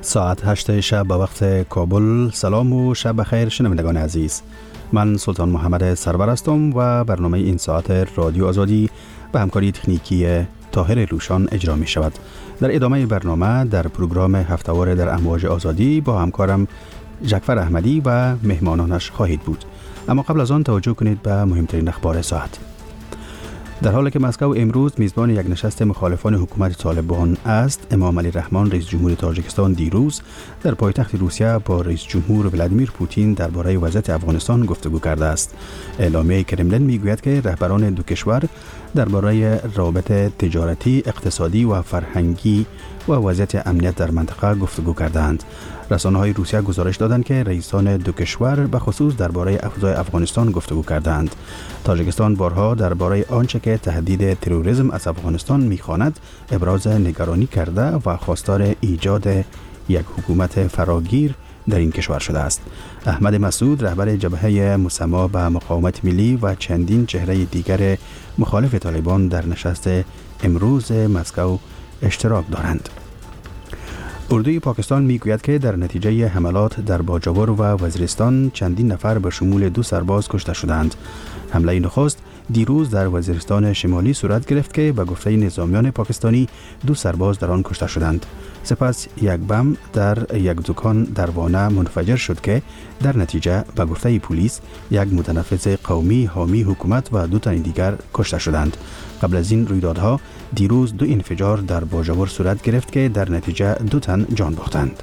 ساعت 8 شب به وقت کابل. سلام و شب بخیر شنوندگان عزیز. من سلطان محمد سرور هستم و برنامه این ساعت رادیو آزادی به همکاری تکنیکی طاهر روشان اجرا می شود. در ادامه برنامه در پروگرام هفته‌وار در امواج آزادی با همکارم جعفر احمدی و مهمانانش خواهید بود. اما قبل از آن توجه کنید به مهمترین اخبار ساعت. در حالی که مسکو امروز میزبان یک نشست مخالفان حکومت طالبان است، امام علی رحمان رئیس جمهور تاجیکستان دیروز در پایتخت روسیه با رئیس جمهور ولادیمیر پوتین درباره وضعیت افغانستان گفتگو کرده است. اعلامیه کرملین میگوید که رهبران دو کشور درباره روابط تجارتی، اقتصادی و فرهنگی و وضعیت امنیت در منطقه گفتگو کردند. رسانه‌های روسیه گزارش دادند که رئیسان دو کشور به خصوص درباره اوضاع افغانستان گفتگو کردند. تاجیکستان بارها درباره آنچه که تهدید تروریسم از افغانستان می‌خواند ابراز نگرانی کرده و خواستار ایجاد یک حکومت فراگیر در این کشور شده است. احمد مسعود رهبر جبهه مسما به مقاومت ملی و چندین چهره دیگر مخالف طالبان در نشست امروز مسکو اشتراک دارند. اردوی پاکستان میگوید که در نتیجه حملات در باجاور و وزیرستان چندین نفر به شمول 2 سرباز کشته شدند. حمله نخست دیروز در وزیرستان شمالی صورت گرفت که به گفته نظامیان پاکستانی 2 سرباز در آن کشته شدند. سپس یک بم در یک دکان در وانه منفجر شد که در نتیجه به گفته پلیس یک متنفذ قومی حامی حکومت و 2 تن دیگر کشته شدند. قبل از این رویدادها دیروز 2 انفجار در باجاور صورت گرفت که در نتیجه 2 تن جان باختند.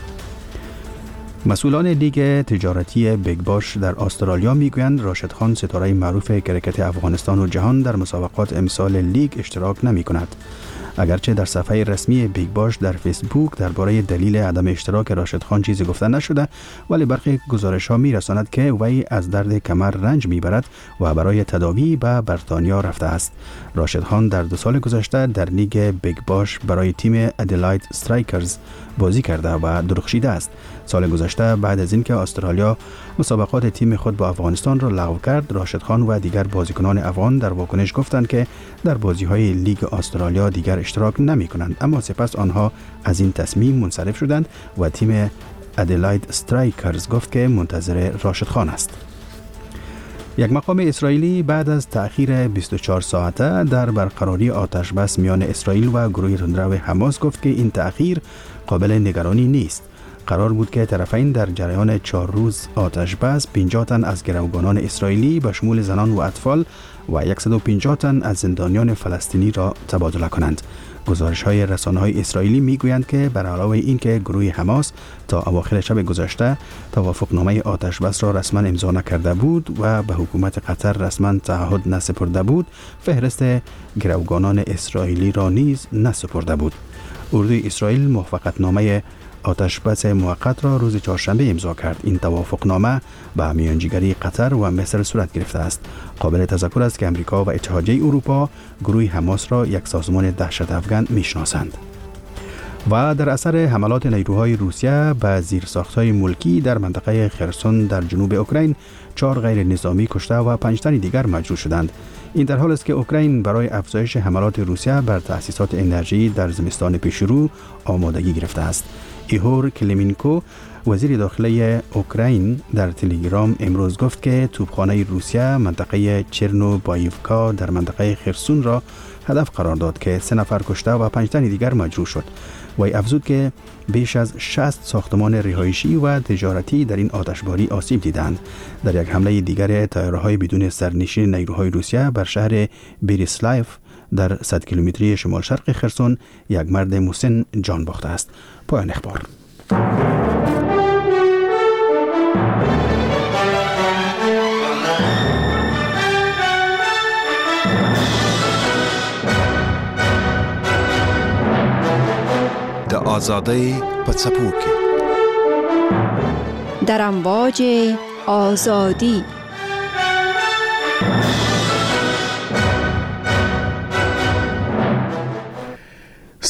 مسئولان لیگ تجارتی بیگ باش در استرالیا میگویند راشد خان ستاره معروف کرکت افغانستان و جهان در مسابقات امسال لیگ اشتراک نمی کند. اگرچه در صفحه رسمی بیگ باش در فیسبوک درباره دلیل عدم اشتراک راشد خان چیزی گفته نشده، ولی برخی گزارش‌ها می‌رساند که وی از درد کمر رنج می‌برد و برای تداوی به بریتانیا رفته است. راشد خان در 2 سال گذشته در لیگ بیگ باش برای تیم ادلاید استرایکرز بازی کرده و درخشیده است. سال گذشته بعد از اینکه استرالیا مسابقات تیم خود با افغانستان را لغو کرد، راشد خان و دیگر بازیکنان افغان در واکنش گفتند که در بازی‌های لیگ استرالیا دیگر اشتراک نمی‌کنند، اما سپس آنها از این تصمیم منصرف شدند و تیم ادلاید استرایکرز گفت که منتظر راشد خان است. یک مقام اسرائیلی بعد از تأخیر 24 ساعته در برقراری آتش بس میان اسرائیل و گروه تندرو حماس گفت که این تأخیر قابل نگرانی نیست. قرار بود که طرفین در جریان 4 روز آتش بس 50 تن از گروگانان اسرائیلی به شمول زنان و اطفال و 150 تن از زندانیان فلسطینی را تبادله کنند. گزارش‌های رسانه‌های اسرائیلی می‌گویند که بر علاوه اینکه گروه حماس تا اواخر شب گذشته توافقنامه آتش بس را رسما امضا نکرده بود و به حکومت قطر رسما تعهد نسپرده بود، فهرست گروگانان اسرائیلی را نیز نسپرده بود. اردوی اسرائیل موافقتنامه آتش بس موقت را روز چهارشنبه امضا کرد. این توافقنامه به میانجیگری قطر و مصر صورت گرفته است. قابل تذکر است که امریکا و اتحادیه اروپا گروه حماس را یک سازمان دهشت افکن میشناسند. و در اثر حملات نیروهای روسیه به زیرساخت‌های ملکی در منطقه خرسون در جنوب اوکراین 4 غیر نظامی کشته و 5 تن دیگر مجروح شدند. این در حالی است که اوکراین برای افزایش حملات روسیه بر تأسیسات انرژی در زمستان پیشرو آمادگی گرفته است. ایهور کلیمینکو وزیر داخلی اوکراین در تلگرام امروز گفت که توپخانه روسیه منطقه چرنوبایوکا در منطقه خرسون را هدف قرار داد که 3 نفر کشته و 5 تن دیگر مجروح شد. وی افزود که بیش از 60 ساختمان رهایشی و تجارتی در این آتشباری آسیب دیدند. در یک حمله دیگر طیاره‌های بدون سرنشین نیروهای روسیه بر شهر بیریسلایف در 100 کیلومتری شمال شرق خرسون یک مرد مسن جان باخته است. پایان اخبار. د آزادی په څپو کې در امواج آزادی.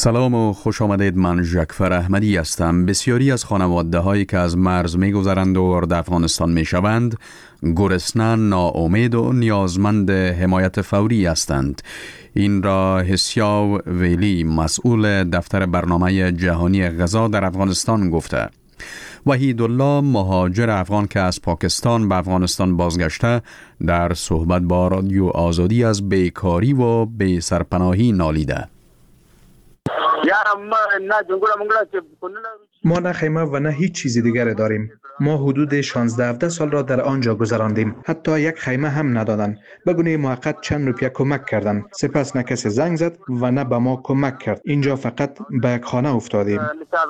سلام و خوش آمدید. من ژکفر احمدی هستم. بسیاری از خانواده هایی که از مرز می گذرند و وارد افغانستان می شوند گرسنه، ناامید و نیازمند حمایت فوری هستند. این را حسیا ویلی، مسئول دفتر برنامه جهانی غذا در افغانستان گفته. وحیدالله، مهاجر افغان که از پاکستان به افغانستان بازگشته، در صحبت با رادیو آزادی از بیکاری و بی سرپناهی نالیده. ما نه خیمه و نه هیچ چیز دیگر داریم. ما حدود 16-17 سال را در آنجا گذراندیم. حتی یک خیمه هم ندادن. به گونه موقت چند روپیه کمک کردن. سپس نه کسی زنگ زد و نه به ما کمک کرد. اینجا فقط به یک خانه افتادیم.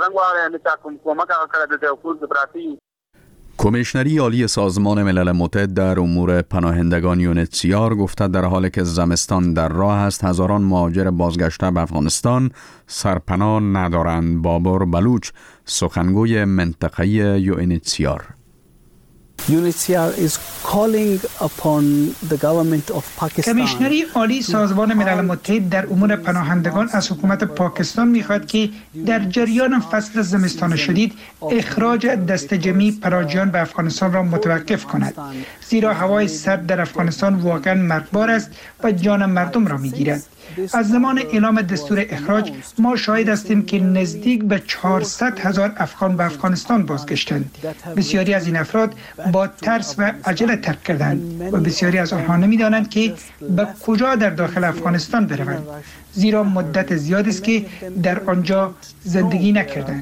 کمیشنری عالی سازمان ملل متحد در امور پناهندگان یونیتسیار گفته در حالی که زمستان در راه است، هزاران مهاجر بازگشته به افغانستان سرپناه ندارند. بابر بلوچ، سخنگوی منطقه‌ای یونیتسیار: کمیشنری عالی سازمان ملل متحد در امور پناهندگان از حکومت پاکستان می‌خواهد که در جریان فصل زمستان شدید اخراج دسته جمعی پناهجویان به افغانستان را متوقف کند، زیرا هوای سرد در افغانستان واقعا مرگبار است و جان مردم را می‌گیرد. از زمان اعلام دستور اخراج ما شاهد هستیم که نزدیک به 400,000 افغان به افغانستان بازگشتند. بسیاری از این افراد با ترس و عجله ترک کردند و بسیاری از آنها نمی‌دانند که به کجا در داخل افغانستان بروند، زیرا مدت زیادی است که در آنجا زندگی نکردند.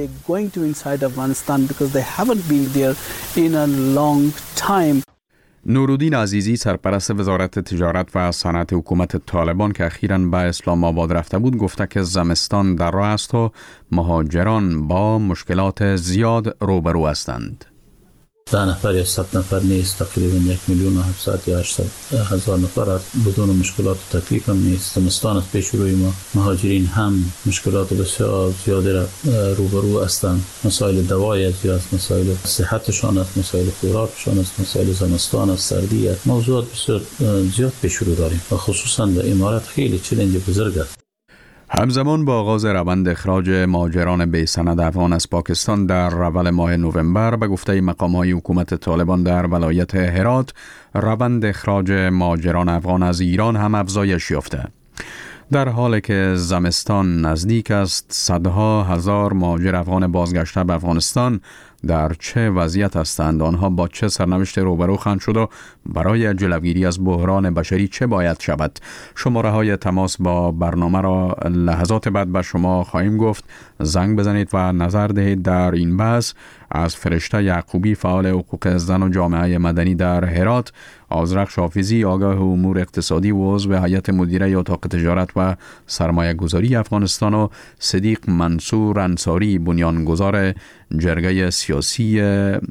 نورالدین عزیزی، سرپرست وزارت تجارت و صنعت حکومت طالبان که اخیراً به اسلام آباد رفته بود، گفته که زمستان در راه است و مهاجران با مشکلات زیاد روبرو هستند. 10 نفر یا 100 نفر نیست، تقریبا 1,700,000 یا 800,000 نفر است. بدون مشکلات و تکلیف هم نیست. زمستان از پیش روی ما. مهاجرین هم مشکلات بسیار زیادی را روبرو هستند. مسائل دوایی زیاد، مسائل صحتشان است، مسائل خوراکشان است، مسائل زمستان است، سردی است. موضوعات بسیار زیاد پیش رو داریم و خصوصا در امارات خیلی چالش بزرگ است. همزمان با آغاز روند اخراج مهاجران بی سند افغان از پاکستان در اول ماه نوامبر، به گفته مقام‌های حکومت طالبان در ولایت هرات، روند اخراج مهاجران افغان از ایران هم افزایش یافته. در حالی که زمستان نزدیک است، صدها هزار مهاجر افغان بازگشته به افغانستان در چه وضعیت هستند؟ آنها با چه سرنوشت روبرو خواهند شد و برای جلوگیری از بحران بشری چه باید شود؟ شماره های تماس با برنامه را لحظات بعد به شما خواهیم گفت. زنگ بزنید و نظر دهید در این بحث. از فرشته یعقوبی، فعال حقوق زن و جامعه مدنی در هرات، آذرخ شافیزی، آگاه امور اقتصادی و عضو هیئت مدیره اتاق تجارت و سرمایه گذاری افغانستان، و صدیق منصور انصاری، بنیانگذار جرگه سیاسی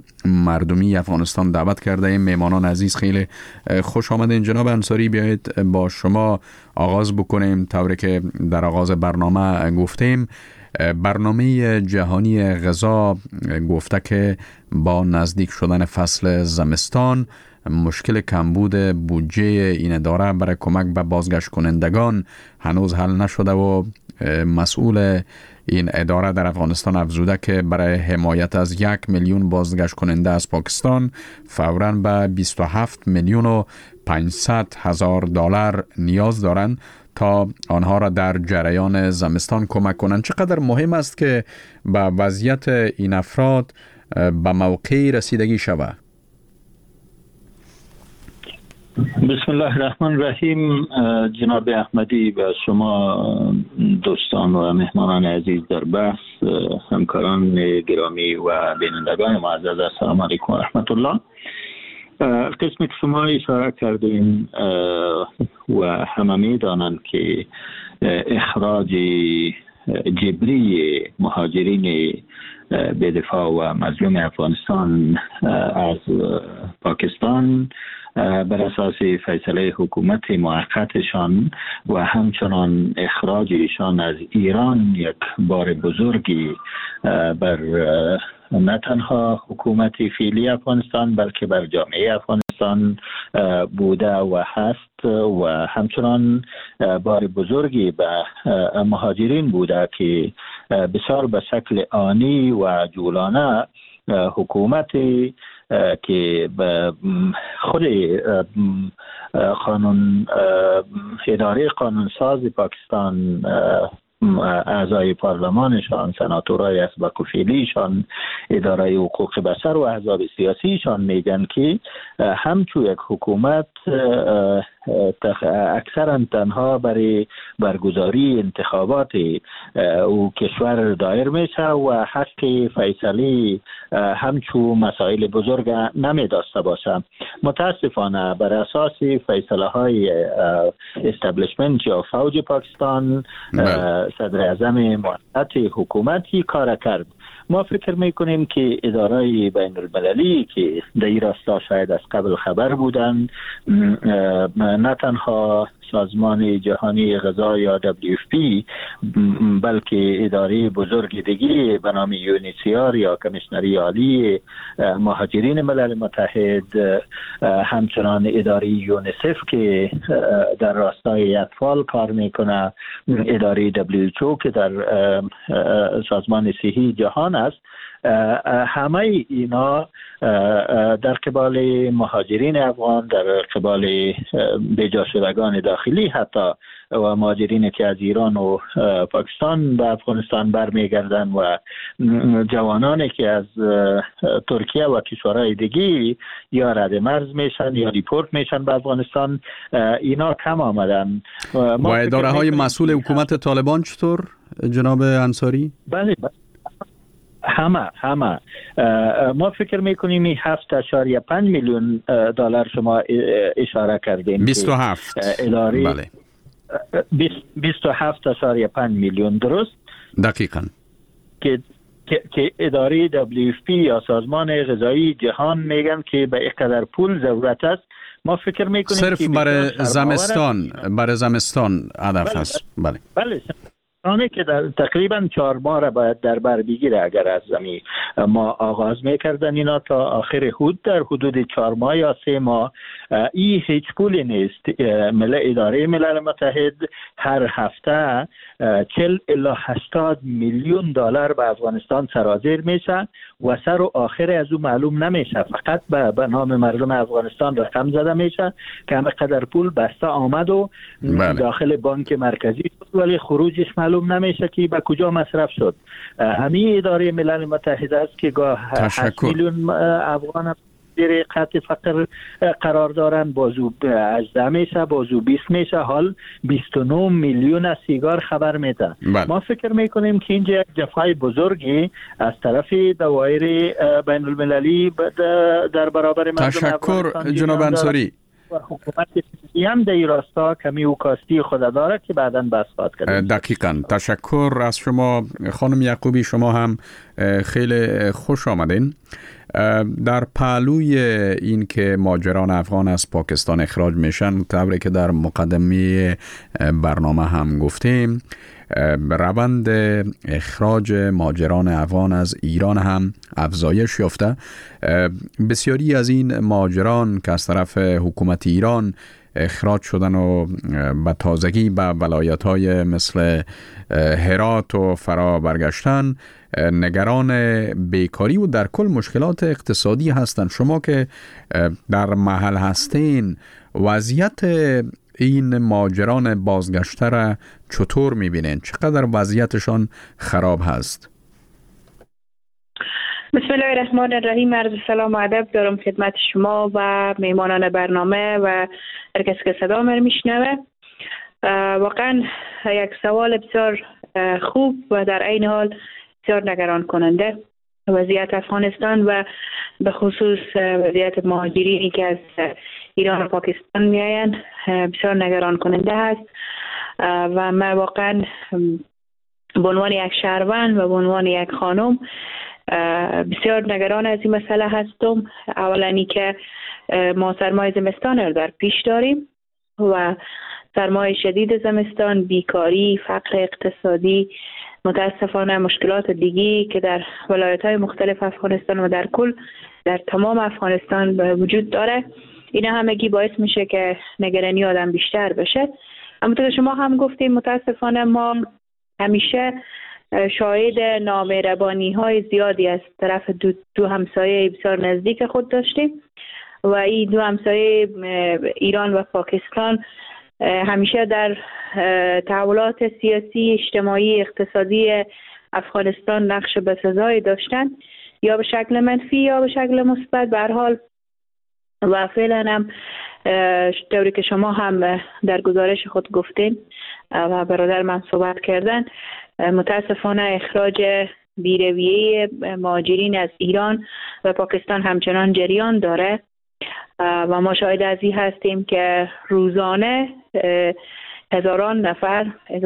مردمی افغانستان دعوت کرده ایم. مهمانان عزیز، خیلی خوش آمدین. جناب انصاری، بیایید با شما آغاز بکنیم. طوری که در آغاز برنامه گفتیم، برنامه جهانی غذا گفته که با نزدیک شدن فصل زمستان مشکل کمبود بودجه این اداره برای کمک به بازگشت کنندگان هنوز حل نشده و مسئول این اداره در افغانستان افزوده که برای حمایت از 1,000,000 بازگشت کننده از پاکستان فوراً به 27,500,000 دلار نیاز دارند تا آنها را در جریان زمستان کمک کنند. چقدر مهم است که به وضعیت این افراد به موقع رسیدگی شود؟ بسم الله الرحمن الرحیم. جناب احمدی و شما دوستان و مهمانان عزیز در بحث، همکاران گرامی و بینندگان معزز، السلام علیکم و رحمت الله. قسمی که شما اشاره کردین و همه میدانند که اخراج جبری مهاجرین به دفاع و مظلوم افغانستان از پاکستان بر اساس فیصله حکومت موقتشان و همچنان اخراج ایشان از ایران یک بار بزرگی بر نه تنها حکومت فعلی افغانستان بلکه بر جامعه افغانستان بوده و هست و همچنان بار بزرگی به مهاجرین بوده که بسیار به شکل آنی و جولانه حکومت که خود قانون اداره قانونساز پاکستان اعضای پارلمانشان، سناتورای اسبق و فعلیشان، اداره حقوق بشر و احزاب سیاسیشان میگن که همچون یک حکومت اکثرا تنها برای برگزاری انتخابات او کشور دایر میشه و حق فیصله همچون مسائل بزرگ نمی داشته باشه. متاسفانه بر اساس فیصله های استبلیشمنت یا فوج پاکستان صدر اعظم موقت حکومتی کار کرد. ما فکر میکنیم که اداره بین المللی که در این راستا شاید از قبل خبر بودن، نه تنها سازمان جهانی غذا یا WFP بلکه اداره بزرگ دیگه به نام UNHCR یا کمیشنری عالی مهاجرین ملل متحد، همچنان اداره یونیسف که در راستای اطفال کار میکنه، اداره WHO که در سازمان صحی جهان است، همه اینا در قبال مهاجرین افغان، در قبال بیجا شدگان داخلی حتی و مهاجرین که از ایران و پاکستان به افغانستان برمیگردن و جوانانی که از ترکیه و کشورهای دیگه یا رد مرز میشن یا دیپورت میشن به افغانستان، اینا کم آمدن. و اداره های مسئول حکومت طالبان چطور جناب انصاری؟ بله همه ما فکر میکنیم 7.5 میلیون دلار شما اشاره کردین. 27 اداره بله 27.5 میلیون درست دقیقاً که اداره WFP یا سازمان غذایی جهان میگن که به اینقدر پول ضرورت است. ما فکر میکنیم صرف برای زمستان هدف هست. بله آنه که در تقریبا 4 ماه باید در بر بگیره. اگر از زمین ما آغاز میکردن اینا تا آخر در حدود 4 ماه یا 3 ماه، این هیچ پولی نیست. اداره ملل متحد هر هفته 40 الی 80 میلیون دلار به افغانستان سرازیر میشه و سر و آخر از او معلوم نمیشه، فقط به نام مردم افغانستان رقم زده میشه که همه قدر پول بسته آمد و داخل بانک مرکزی شد ولی خروجش معلوم نمیشه که به کجا مصرف شد. همین اداره ملل متحد است که گاه 8 میلیون افغان زیر خط فقر قرار دارن، بازو 18 میشه، بازو 20 میشه، حال 29 میلیون از سیگار خبر میده. ما فکر میکنیم که اینجا یک جفای بزرگی از طرف دوایر بین المللی در برابر مردم تشکر جناب انصاری. حکومت هم در این راستا کمی اوکاستی خود داره که بعداً بحث خواهد کرد. دقیقاً تشکر از شما خانم یعقوبی. شما هم خیلی خوش آمدین. در پهلوی این که مهاجران افغان از پاکستان اخراج میشن، طوری که در مقدمه برنامه هم گفتیم، روند اخراج مهاجران افغان از ایران هم افزایش یافته. بسیاری از این مهاجران که از طرف حکومت ایران اخراج شدن و به تازگی به ولایت‌های مثل هرات و فرا برگشتن، نگران بیکاری و در کل مشکلات اقتصادی هستند. شما که در محل هستین، وضعیت این مهاجران بازگشته را چطور می‌بینین؟ چقدر وضعیتشان خراب هست؟ بسم الله الرحمن الرحیم. عرض سلام و ادب دارم خدمت شما و میهمانان برنامه و هر کسی که صدا من میشنوه. واقعا یک سوال بسیار خوب و در عین حال بسیار نگران کننده. وضعیت افغانستان و به خصوص وضعیت مهاجرینی که از ایران و پاکستان میآیند بسیار نگران کننده است و من واقعا به عنوان یک شهروند و به عنوان یک خانم بسیار نگران از این مسئله هستم. اولانی که ما سرمای زمستان را در پیش داریم و سرمای شدید زمستان، بیکاری، فقر اقتصادی، متاسفانه مشکلات دیگی که در ولایت‌های مختلف افغانستان و در کل در تمام افغانستان وجود داره، اینا همگی باعث میشه که نگرانی آدم بیشتر بشه. همونطور که شما هم گفتیم متاسفانه ما همیشه شاهد نامهربانی‌های زیادی از طرف دو همسایه بسیار نزدیک خود داشتیم و این دو همسایه ایران و پاکستان همیشه در تحولات سیاسی، اجتماعی، اقتصادی افغانستان نقش بسزایی داشتن، یا به شکل منفی یا به شکل مثبت. به هر حال و فعلا هم طوری که شما هم در گزارش خود گفتین و برادر من صحبت کردن، متاسفانه اخراج بیرویه مهاجرین از ایران و پاکستان همچنان جریان داره و ما شاهد از این هستیم که روزانه هزاران نفر،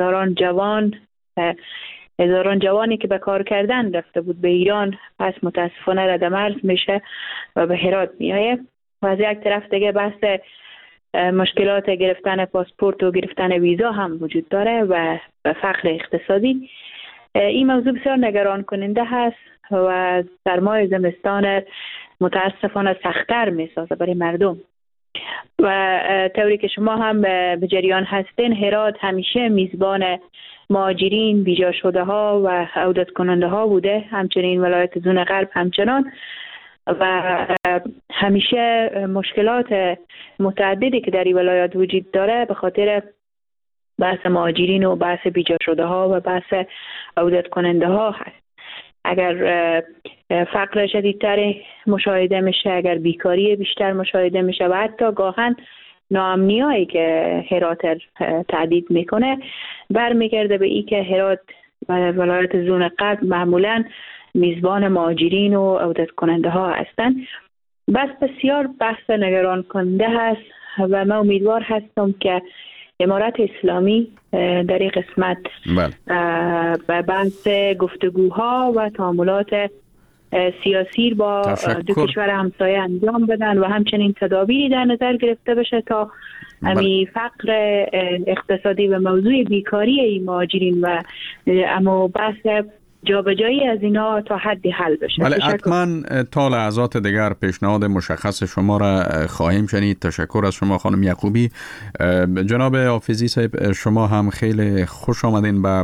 هزاران جوانی که به کار کردن رفته بود به ایران پس متاسفانه رد مرز میشه و به هرات میایه. و از یک طرف دیگه بحث مشکلات گرفتن پاسپورت و گرفتن ویزا هم وجود داره و فقر اقتصادی. این موضوع بسیار نگران کننده هست و سرمای زمستان متاسفانه سخت‌تر میسازه برای مردم. و طوری که شما هم به جریان هستین، هرات همیشه میزبان مهاجرین، بیجا شده ها و عودت کننده ها بوده، همچنین ولایت زون غرب همچنان، و همیشه مشکلات متعددی که در این ولایات وجود داره به خاطر بحث مهاجرین و بحث بیجا شده ها و بحث عودت کننده ها هست. اگر فقر شدیدتر مشاهده میشه، اگر بیکاری بیشتر مشاهده میشه و حتی گاهن ناامنیایی که هرات تهدید میکنه برمیگرده به این که هرات و ولایت زون غرب معمولا میزبان مهاجرین و عودت کننده ها هستند. بس بسیار بحث نگران کننده هست و من امیدوار هستم که امارت اسلامی در این قسمت به بحث گفتگوها و تعاملات سیاسی با دو کشور همسایه انجام بدن و همچنین تدابیری در نظر گرفته بشه تا همین فقر اقتصادی و موضوع بیکاری این مهاجرین و اما بحث جابجایی از اینا تا حدی حل بشه. بله، حتما تا لحظات دیگر پیشنهاد مشخص شما را خواهیم شنید. تشکر از شما خانم یعقوبی. جناب حافظی صاحب، شما هم خیلی خوش آمدین به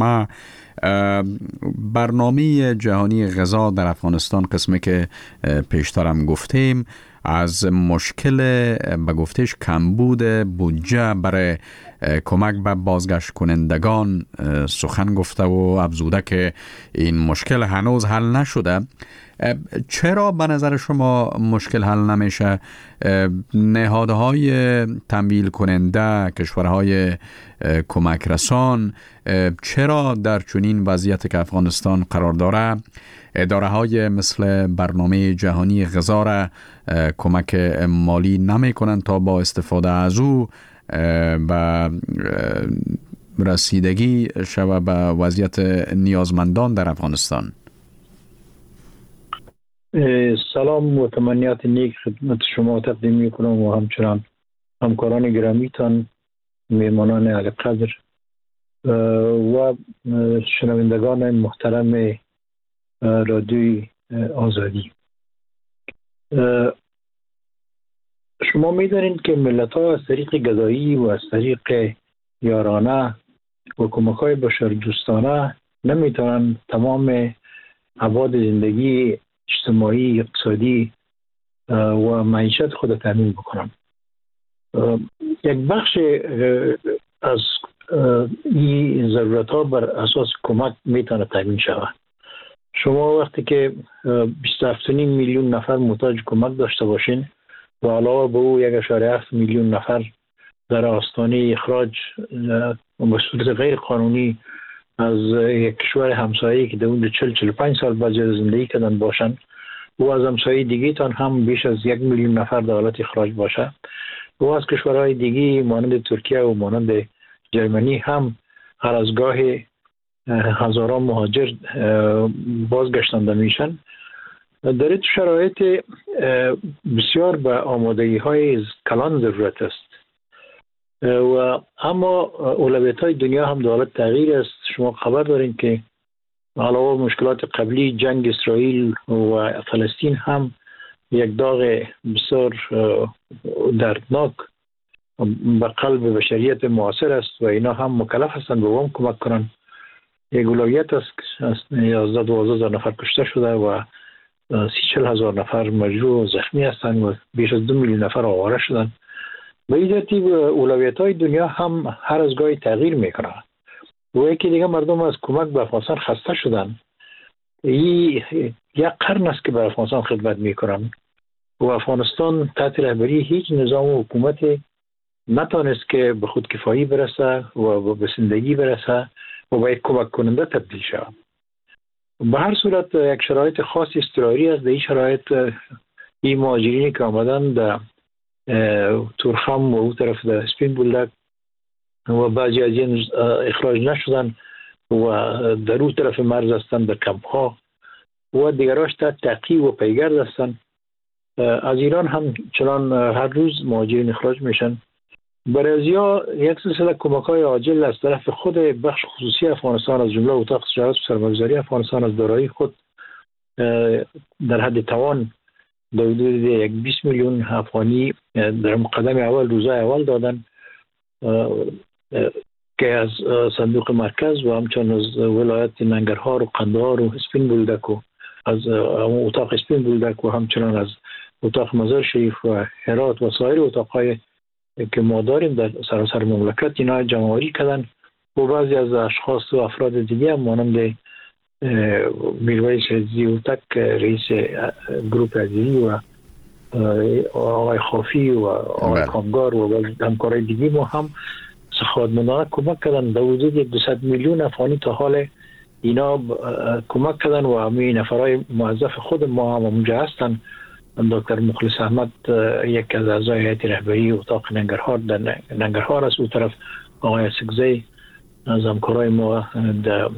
برنامه جهانی غذا در افغانستان. قسمی که پیشترم گفتیم از مشکل به گفتش کمبود بودجه برای کمک به بازگشت کنندگان سخن گفته و افزوده که این مشکل هنوز حل نشده. چرا به نظر شما مشکل حل نمیشه؟ نهادهای تمویل کننده، کشورهای کمک رسان چرا در چنین وضعیت که افغانستان قرار داره اداره های مثل برنامه جهانی غذا را کمک مالی نمی کنند تا با استفاده از او و رسیدگی شود به وضعیت نیازمندان در افغانستان؟ سلام و تمنیات نیک خدمت شما تقدیم می کنم و همچنان همکاران گرامیتان، میهمانان اعلی قدر و شنوندگان محترم رادیوی آزادی. شما می‌دانید که ملت‌ها از طریق گدایی و از طریق یارانه و کمک‌های بشردوستانه نمی‌توانند تمام ابعاد زندگی اجتماعی، اقتصادی و معیشت خود تامین بکنند. یک بخش از این ضرورت‌ها بر اساس کمک میتونه تامین شود. شما وقتی که 27.5 میلیون نفر محتاج کمک داشته باشین و علاوه به او 1.7 میلیون نفر در آستانه اخراج به صورت غیر قانونی از یک کشور همسایه‌ای که در اون 40-45 سال بعد زندگی کردن باشن و از همسایه دیگه تان هم بیش از 1 میلیون نفر در حالت اخراج باشه و از کشورهای دیگه مانند ترکیه و مانند جرمنی هم هر از گاه هزاران مهاجر بازگشتنده میشن. در این شرایط بسیار به آمادگی های کلان ضرورت است و اما اولویت های دنیا هم در حالت تغییر است. شما خبر دارین که علاوه مشکلات قبلی جنگ اسرائیل و فلسطین هم یک داغ بسیار دردناک به قلب بشریت معاصر است و اینا هم مکلف هستند به وام کمک کنند. یک اولویت است 11-12 نفر کشته شده و 30-40 هزار نفر مجروح و زخمی هستند و بیش از 2 میلیون نفر آواره شدند. به این ترتیب اولویت های دنیا هم هر از گاهی تغییر میکنه و یکی دیگه مردم از کمک به افغانستان خسته شدن. این یک قرن است که به افغانستان خدمت میکنن و افغانستان تحت رهبری هیچ نظام و حکومت نتانست که به خودکفایی برسه و به زندگی برسه و به یک کمک کننده تبدیل شود. به هر صورت یک شرایط خاص اضطراری است. در این شرایط این مهاجرینی که آمدن در تورخم و او طرف در سپین بولدک و بعضی از این اخراج نشدن و در او طرف مرز هستند در کمپ ها و دیگراش تحت تعقیب و پیگرد هستند. از ایران هم چنان هر روز مهاجرین اخراج میشن. برای یک سلسله کمک های عاجل از طرف خود بخش خصوصی افغانستان از جمله اتاق تجارت و سرمایه‌گذاری افغانستان از دارایی خود در حد توان در حدود 20 میلیون افغانی در مقدم اول روزهای اول دادن که از صندوق مرکز و همچنین از ولایت ننگرهار و قندهار و سپین بولدک و از اتاق سپین بولدک و همچنین از اتاق مزار شریف و هرات و سایر اتاقهای که ما داریم در سراسر مملکت اینا جمع‌آوری کردن و بعضی از اشخاص و افراد دیگه هم مانند میرویس زیوتک رئیس گروپ عزیزی و آقای خافی و آقای کامگار و همکارای دیگه ما هم سخاوتمندانه کمک کردن. در حدود 200 میلیون افغانی تا حال اینا کمک کردن و همین نفرای موظف خود ما هم اونجا هستن. دکتر مخلص احمد یک از اعضای هیئت رهبری اتاق ننگرهار در ننگرهار است. اون طرف آقای سگزی از همکارای ما در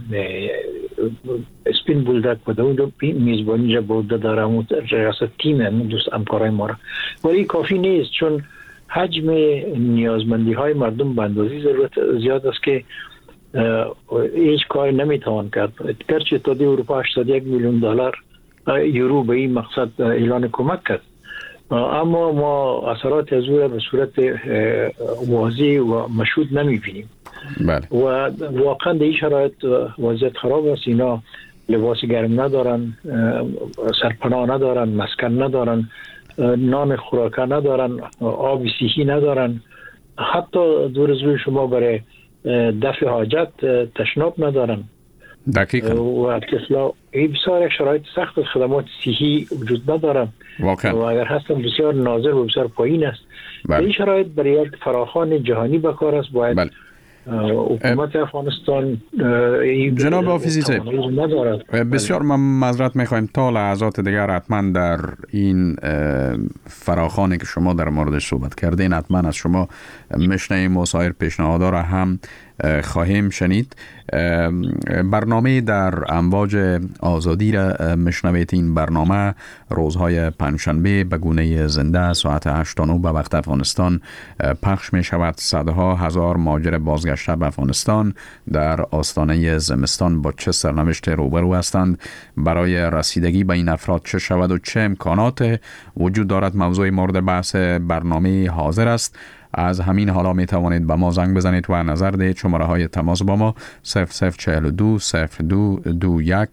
سپین بولدک و در اونجا میزبانی را بوده دارم و ریاست تیم دوست همکارای ما را. ولی کافی نیست چون حجم نیازمندی های مردم به اندازه ضرورت زیاد است که هیچ کاری نمیتوان کرد. گرچه اتحادیه اروپا 81 میلیون دلار یورو به این مقصد اعلان کمک کرد اما ما اثرات از او به صورت واضح و مشهود نمیبینیم. بله. و واقعا در این شرایط وضعیت خراب است. اینا لباس گرم ندارن، سرپناه ندارن، مسکن ندارن، نان خوراکه ندارن، آب صحی ندارن، حتی دور از روی شما برای دفع حاجت تشناب ندارن. دقیقاً. و اصلا این بسیار شرایط سخت خدمات صحی وجود ندارن واقعا. و اگر هستن بسیار نازل و بسیار پایین است. این شرایط برای یک فراخوان جهانی بکار است. باید حکومت افغانستان جناب حافظی بسیار من معذرت میخوایم تا لحظات دیگر حتما در این فراخوانی که شما در موردش صحبت کردین حتما از شما مشنویم و سایر پیشنهادها را هم خواهیم شنید. برنامه در امواج آزادی را مشنوید. این برنامه روزهای پنجشنبه به گونه زنده ساعت 8:09 به وقت افغانستان پخش می شود. صدها هزار مهاجر بازگشته به افغانستان در آستانه زمستان با چه سرنوشت روبرو هستند؟ برای رسیدگی به این افراد چه شود و چه امکانات وجود دارد؟ موضوع مورد بحث برنامه حاضر است. از همین حالا می توانید به ما زنگ بزنید و نظر دهید. شماره های تماس با ما 0042 02 21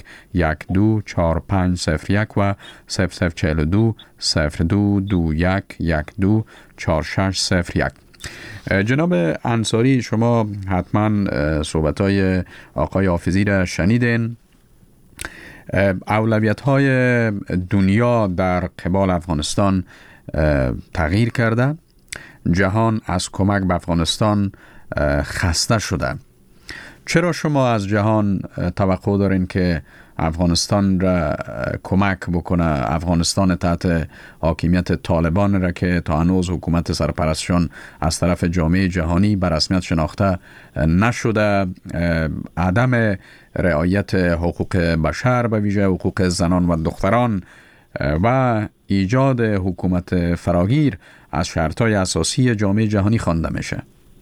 124501 و 0042 02 21 124601. جناب انصاری شما حتما صحبت‌های آقای حافظی را شنیدین. اولویت های دنیا در قبال افغانستان تغییر کرده. جهان از کمک به افغانستان خسته شده. چرا شما از جهان توقع دارین که افغانستان را کمک بکنه، افغانستان تحت حاکمیت طالبان را که تا هنوز حکومت سرپرستشان از طرف جامعه جهانی به رسمیت شناخته نشده، عدم رعایت حقوق بشر به ویژه حقوق زنان و دختران و ایجاد حکومت فراگیر از شرطهای اساسی جامعه جهانی خوانده میشه.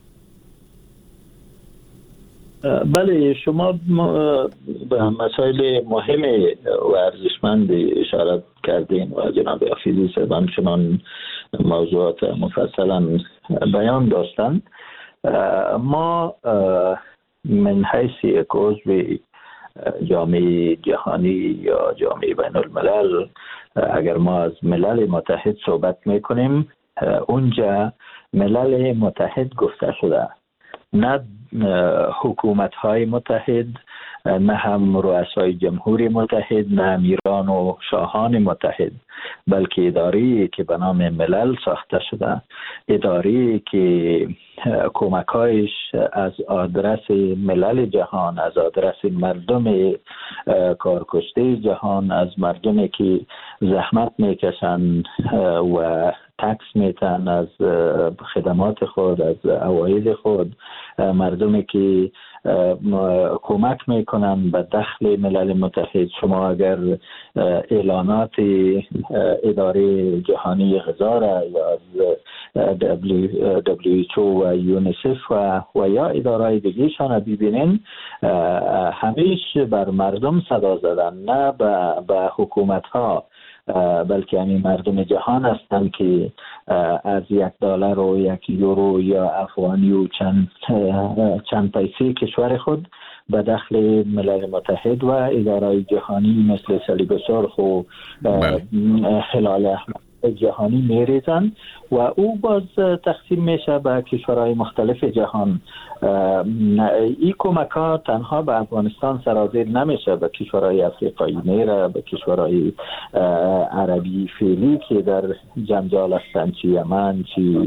بله، شما به مسائل مهم و ارزشمند اشاره کردین و جناب حفیظی صاحب چنان موضوعات مفصلا بیان داشتند. ما من حیث یک عضو جامعه جهانی یا جامعه بین الملل، اگر ما از ملل متحد صحبت میکنیم، اونجا ملل متحد گفته شده، نه حکومت های متحد، نه هم رؤسای جمهوری متحد، نه امیران و شاهان متحد، بلکه اداره‌ای که به نام ملل ساخته شده، اداره‌ای که کمک‌هایش از آدرس ملل جهان، از آدرس مردم کارکشته جهان، از مردمی که زحمت میکشند و تکس میتن از خدمات خود، از عواید خود، مردمی که کمک میکنن به دخل ملل متحد. شما اگر اعلانات اداره جهانی غذا را یا از WHO و یونیسف و یا ادارهای دیگه شان ببینین، همیشه بر مردم صدا زدن، نه به حکومت ها، بلکه همین مردم جهان هستند که از $1 و €1 یا افغانی و چند پیسه کشور خود به دخل ملل متحد و ادارهای جهانی مثل صلیب سرخ و هلال احمر جهانی میریزن و او باز تقسیم میشه به کشورهای مختلف جهان. این کمک ها تنها به افغانستان سرازیر نمیشه، به کشورهای افریقایی میره، به کشورهای عربی فعلی که در جنجال هستن، چی یمن، چی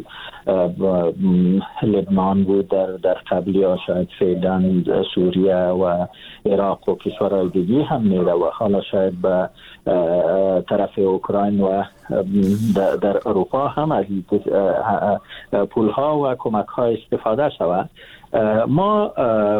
لبنان بود در قبلی ها، شاید فعلا سوریه و عراق و کشورهای دیگه هم میره و حالا شاید به طرف اوکراین و در اروپا هم از پول ها و کمک ها استفاده شود. ما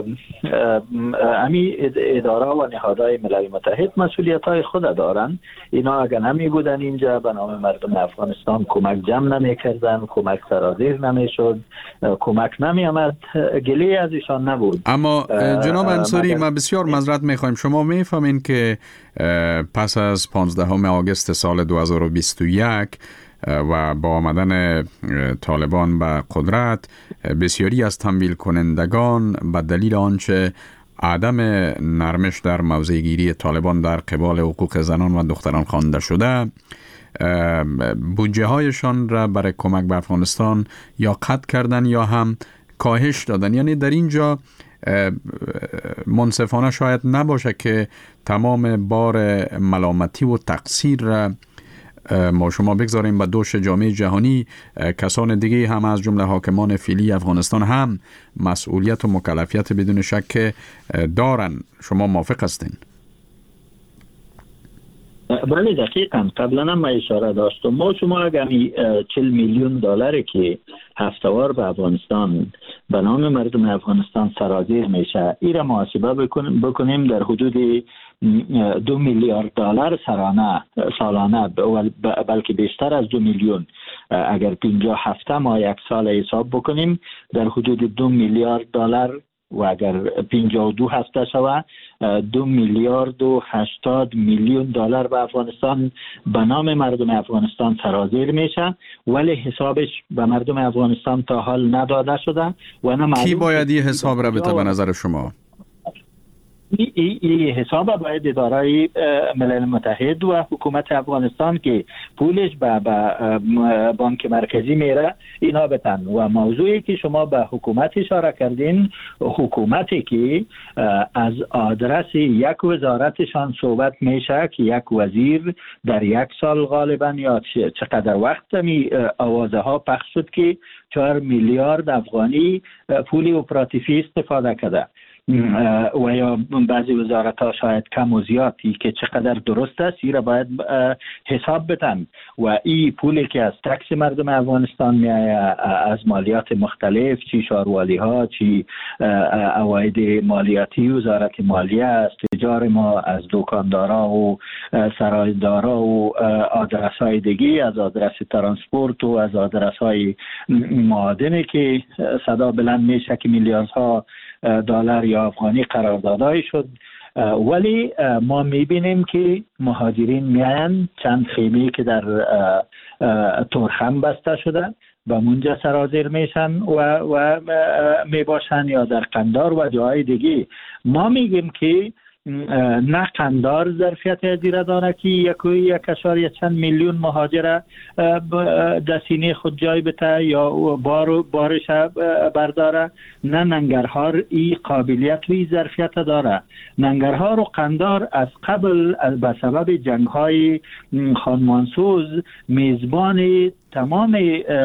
امی اداره و نهادهای ملل متحد مسئولیت های خود دارن. اینا اگر نمی بودن اینجا به نام مردم افغانستان کمک جمع نمی کردن، کمک سرازیر نمی شد، کمک نمی آمد، گله از ایشان نبود. اما جناب انصاری، ما بسیار معذرت میخوایم، شما میفهمین که پس از 15 آگوست سال 2021 و با آمدن طالبان به قدرت، بسیاری از تمویل کنندگان به دلیل آنچه عدم نرمش در موضع گیری طالبان در قبال حقوق زنان و دختران خوانده شده، بودجه هایشان را برای کمک به افغانستان یا قطع کردن یا هم کاهش دادن. یعنی در اینجا منصفانه شاید نباشه که تمام بار ملامتی و تقصیر را ما شما بگذاریم به دوش جامعه جهانی. کسان دیگه هم از جمله حاکمان فعلی افغانستان هم مسئولیت و مکلفیت بدون شک دارن. شما موافق هستین؟ بله دقیقاً. قبلا هم اشاره داشتم، ما شما اگر $40 میلیون که هفته‌وار به افغانستان به نام مردم افغانستان سرازیر میشه، این را محاسبه بکنیم در حدود $2 میلیارد سالانه، بلکه بیشتر از 2 میلیون. اگر 57 ماه یک سال حساب بکنیم در حدود $2 میلیارد و اگر 52 هفته شود $2 میلیارد و 80 میلیون به افغانستان به نام مردم افغانستان سرازیر میشه، ولی حسابش به مردم افغانستان تا حال نداده شده و نه. کی باید این حساب را بده به نظر شما؟ این حساب باید اداره ملل متحد و حکومت افغانستان که پولش به بانک مرکزی میره اینا بتن. و موضوعی که شما به حکومت اشاره کردین، حکومتی که از آدرس یک وزارتشان صحبت میشه که یک وزیر در یک سال غالبا یا چقدر وقت می آوازه ها پخش شد که 4 میلیارد افغانی پول اپراتیفی استفاده کرده. و یا بعضی وزارت ها شاید کم و زیادی که چقدر درست است این را باید حساب بدن و این پولی که از تکس مردم افغانستان میآید از مالیات مختلف، چی شاروالی ها، چی عواید مالیاتی وزارت مالیه است، تجار ما از دکاندارا و سرایدارا و آدرس های دیگی، از آدرس ترانسپورت و از آدرس های معادنی که صدا بلند میشه که میلیاردها دلار یا افغانی قراردادهای شد. ولی ما میبینیم که مهاجرین میاین چند خیمه که در تورخم بسته شده و منجا سرازیر میشن و میباشن یا در قندار و جای دیگه. ما میگیم که نه قندار ظرفیت ازیره داره که یک اشاریه چند میلیون مهاجر در سینه خود جای بته یا بارش برداره، نه ننگرهار ای قابلیت و ای ظرفیت داره. ننگرهار و قندار از قبل به سبب جنگ های خانمانسوز میزبان تمام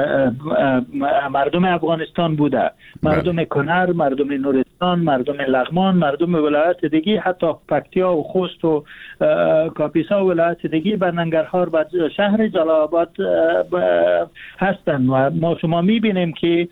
مردم افغانستان بوده، مردم کنر، مردم نورستان، مردم لغمان، مردم ولایت دیگی، حتی پکتیا و خوست و کاپیسا و ولایت دیگی به ننگرهار و شهر جلال آباد هستند و ما شما میبینیم که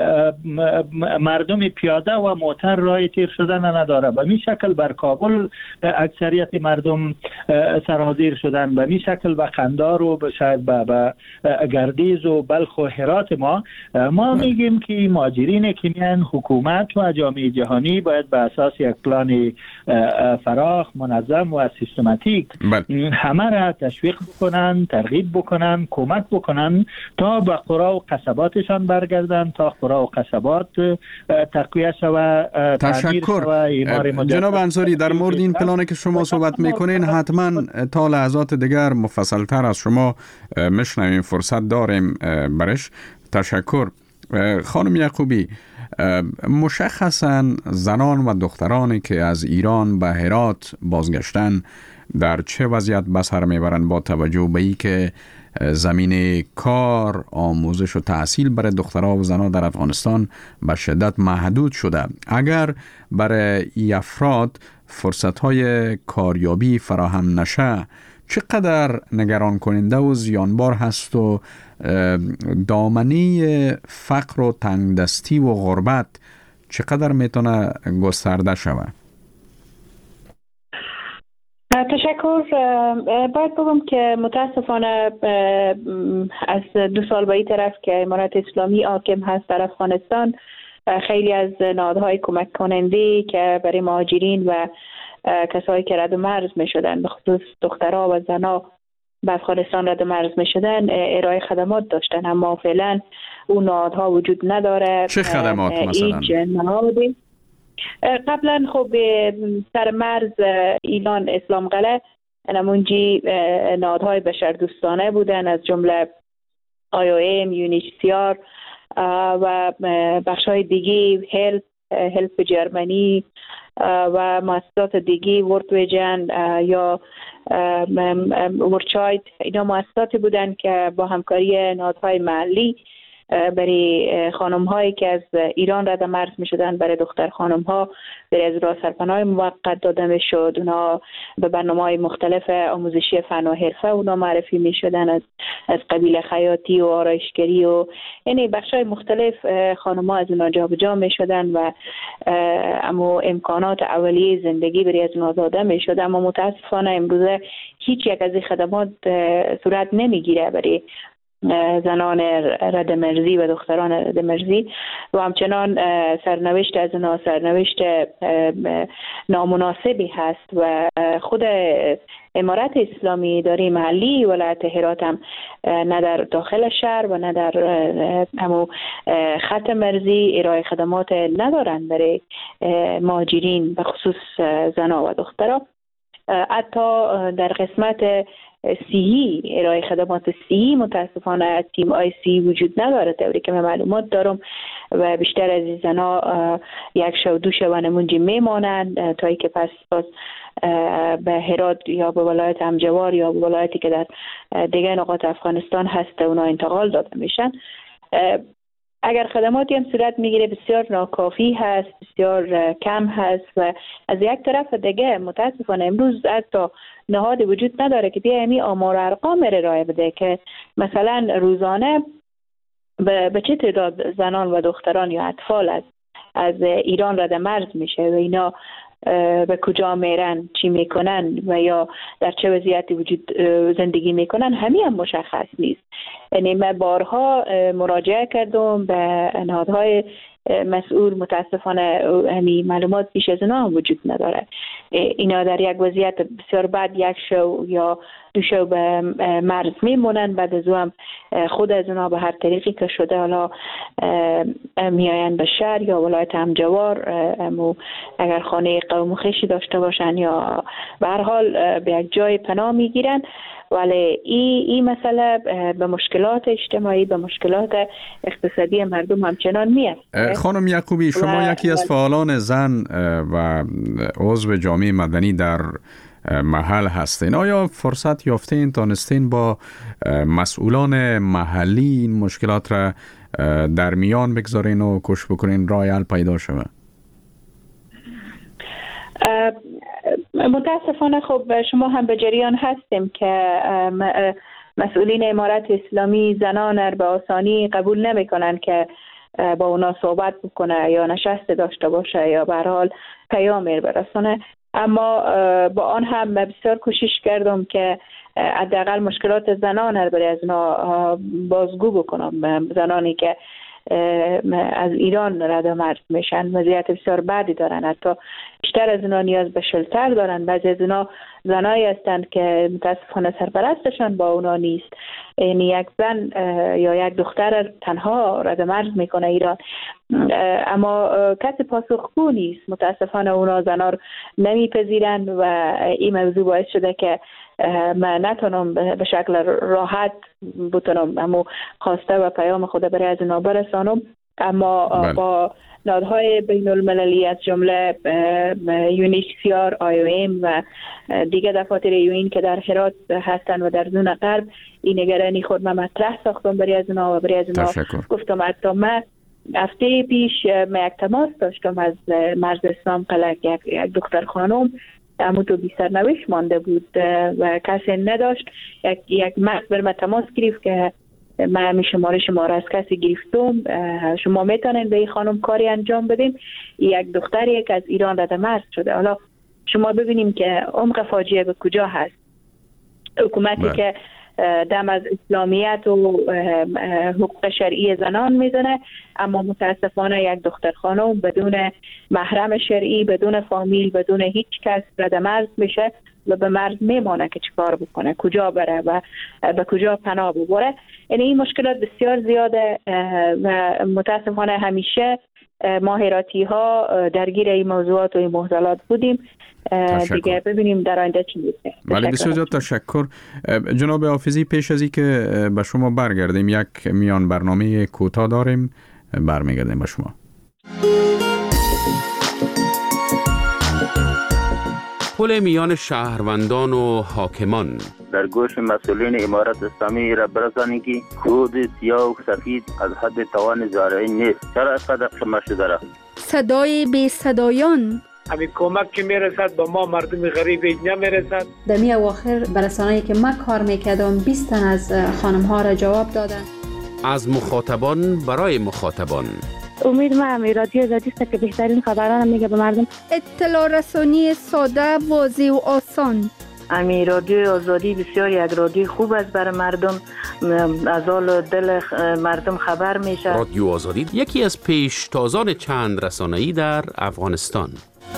مردم پیاده و موتر راه تیر شدن نداره. به می شکل بر کابل اکثریت مردم سرازیر شدن، به می شکل به قندار و شاید به گردیز و بلخ و هرات. ما میگیم که مهاجرین که میان حکومت و جامعه جهانی باید به اساس یک پلان فراخ، منظم و سیستماتیک همه را تشویق بکنن، ترغیب بکنن، کمک بکنن تا به قرا و قصباتشان برگردن، تا قرا و قصبات تقویه شود. تشکر جناب انصاری. در مورد این پلانی که شما صحبت میکنین حتما تا لحظات دیگر مفصلتر از شما میشنویم، فرصت داریم برش. تشکر. خانم یعقوبی، مشخصاً زنان و دخترانی که از ایران به هرات بازگشتن در چه وضعیت به سر میبرند با توجه به این که زمین کار، آموزش و تحصیل برای دخترها و زنان در افغانستان به شدت محدود شده؟ اگر برای این افراد فرصت‌های کاریابی فراهم نشه چقدر نگران کننده و زیانبار هست و دامنه فقر و تنگدستی و غربت چقدر میتونه گسترده شود؟ تشکر. باید بگم که متاسفانه از 2 سال به این طرف که امارت اسلامی حاکم هست در افغانستان، خیلی از نهادهای کمک کننده که برای مهاجرین و کسایی که رد مرز می شدن، به خصوص دخترها و زنها به افغانستان رد مرز می شدن، ارائه خدمات داشتن، اما فعلا اون نهادها وجود نداره. چه خدمات مثلا؟ قبلا خب سر مرز ایران اسلام قلعه نمونجی نهادهای بشردوستانه بودن، از جمله IOM، UNHCR و بخش‌های دیگه، هلپ جرمنی و مؤسسات دیگه، ورتویجن یا ورچاید. اینا مؤسساتی بودن که با همکاری نهادهای محلی برای خانم هایی که از ایران رد مرز می شدن، برای دختر خانم ها برای از راه سرپناه موقت داده می شد. اونا به برنامه های مختلف آموزشی فن و حرفه اونا معرفی می شدن، از قبیل خیاطی و آرایشگری و یعنی بخش های مختلف خانم ها از اونا جا به جا می شدن و اما امکانات اولیه زندگی برای از اونا داده می شد. اما متاسفانه امروزه هیچ یک از این خدمات صورت نمی گیره برای زنان رد مرزی و دختران رد مرزی و همچنان سرنوشت از اونا سرنوشت نامناسبی هست و خود امارت اسلامی اداره محلی ولایت هرات هم نه در داخل شهر و نه در همو خط مرزی ارائه خدمات ندارند برای مهاجرین به خصوص زنان و دختران. حتی در قسمت صحی، ارائه خدمات صحی متاسفانه تیم IC وجود نداره. طوری که من معلومات دارم و بیشتر از این زنا یک شو دو شو نمونجی میمانند تا ای که پس به هرات یا به ولایت همجوار یا به ولایتی که در دیگه نقاط افغانستان هست اونا انتقال داده میشن. اگر خدماتی هم صورت میگیره بسیار ناکافی هست، بسیار کم هست و از یک طرف دیگه متاسفانه امروز حتی نهاد وجود نداره که بیا همین آمار ارقام ارائه بده که مثلا روزانه به چه تعداد زنان و دختران یا اطفال از ایران رد مرز میشه و اینا به کجا میرن، چی میکنن و یا در چه وضعیتی وجود زندگی میکنن، همین هم مشخص نیست. یعنی من بارها مراجعه کردم به نهادهای مسئول، متاسفانه همین معلومات بیش از اینا هم وجود نداره. اینا در یک وضعیت بسیار بد یک شو یا دو شو به مرز میمونن، بعد از هم خود از اونا به هر طریقی که شده حالا میاین به شهر یا ولایت همجوار، اگر خانه قوم و خویشی داشته باشن یا به هر حال به یک جای پناه میگیرن. ولی این مسئله به مشکلات اجتماعی، به مشکلات اقتصادی مردم همچنان میاد. خانم یعقوبی، شما یکی از فعالان زن و عضو جامعه مدنی در محل هستین. آیا فرصت یافتین، تانستین با مسئولان محلی این مشکلات را در میان بگذارین و کوشش بکنین راه حل پیدا شود؟ متاسفانه خب شما هم به جریان هستیم که مسئولین امارت اسلامی زنان را به آسانی قبول نمیکنن که با اونا صحبت بکنه یا نشست داشته باشه یا به هر حال پیام برسونه. اما با آن هم بسیار کوشش کردم که حداقل مشکلات زنان را برای از اونا بازگو بکنم. زنانی که از ایران رد مرز میشن وضعیت بسیار بدی دارن، حتی بیشتر از اونا نیاز به شلتر دارن. بعضی از اونا زنایی هستند که متاسفانه سرپرستشان با اونا نیست، یعنی یک زن یا یک دختر تنها رد مرز میکنه ایران، اما کسی پاسخگو نیست. متاسفانه اونا زنا رو نمیپذیرن و این موضوع باعث شده که من نتونم به شکل راحت بتونم اما خواسته و پیام خود برای از اونا برسانم. اما با نهادهای بین المللی از جمله UNHCR، IOM و دیگه دفاتر یوین که در هرات هستن و در زون غرب این نگرانی خود من مطرح ساختم برای از اونا و برای از اونا گفتم. حتی من هفته پیش یک تماس داشتم از مرز اسلام قلعه، یک دختر خانم امو تو بی سرنوشت مانده بود و کسی نداشت. یک مرد بر من تماس گرفت که من همین شماره از کسی گرفتم، شما میتونین به این خانم کاری انجام بدین. یک دختری که از ایران رد مرز شده. حالا شما ببینیم که عمق فاجعه به کجا هست. حکومتی که دم از اسلامیت و حقوق شرعی زنان میزنه، اما متاسفانه یک دختر خانم بدون محرم شرعی، بدون فامیل، بدون هیچ کس رد مرز میشه و به مرز میمانه که چیکار بکنه، کجا بره و به کجا پناه ببره. یعنی این مشکلات بسیار زیاده و متاسفانه همیشه ما هراتی ها درگیر این موضوعات و این معضلات بودیم. دیگه ببینیم در آینده چی میشه. ولی بسیار زیاد تشکر جناب حافظی. پیش از این که به شما برگردیم یک میان برنامه کوتاه داریم، برمیگردیم به شما. پل میان شهروندان و حاکمان در گوش مسئولین امارت اسلامی را برسانید که کود سیاه و سفید از حد توان زارعی نیست. چرا اینقدر شما شده را؟ صدای بی صدایان، همین کمک که میرسد با ما مردم غریب نمیرسد. در می اواخر برسانه‌ای که من کار میکردم 20 تن از خانم ها را جواب دادن. از مخاطبان برای مخاطبان. امید ما رادیو آزادی است که بهترین خبران میگه به مردم. اطلاع رسانی ساده، واضح و آسان. امی رادیو آزادی بسیار یک رادیو خوب است برای مردم، از حال دل مردم خبر میشه. رادیو آزادی یکی از پیشتازان چند رسانه‌ای در افغانستان.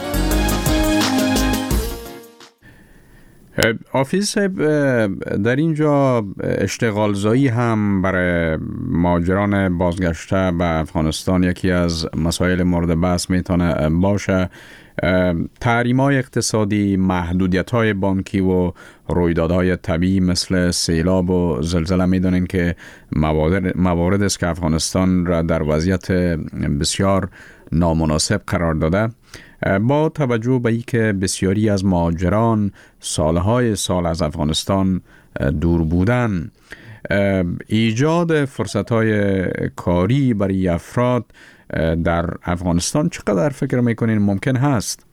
حافظ صاحب، در اینجا اشتغالزایی هم برای مهاجران بازگشته به افغانستان یکی از مسائل مورد بحث میتونه باشه. تحریم‌های اقتصادی، محدودیت‌های بانکی و رویدادهای طبیعی مثل سیلاب و زلزله میدونین که موارد است که افغانستان را در وضعیت بسیار نامناسب قرار داده. با توجه به اینکه بسیاری از مهاجران سالهای سال از افغانستان دور بودن، ایجاد فرصت‌های کاری برای افراد در افغانستان چقدر فکر میکنین ممکن هست؟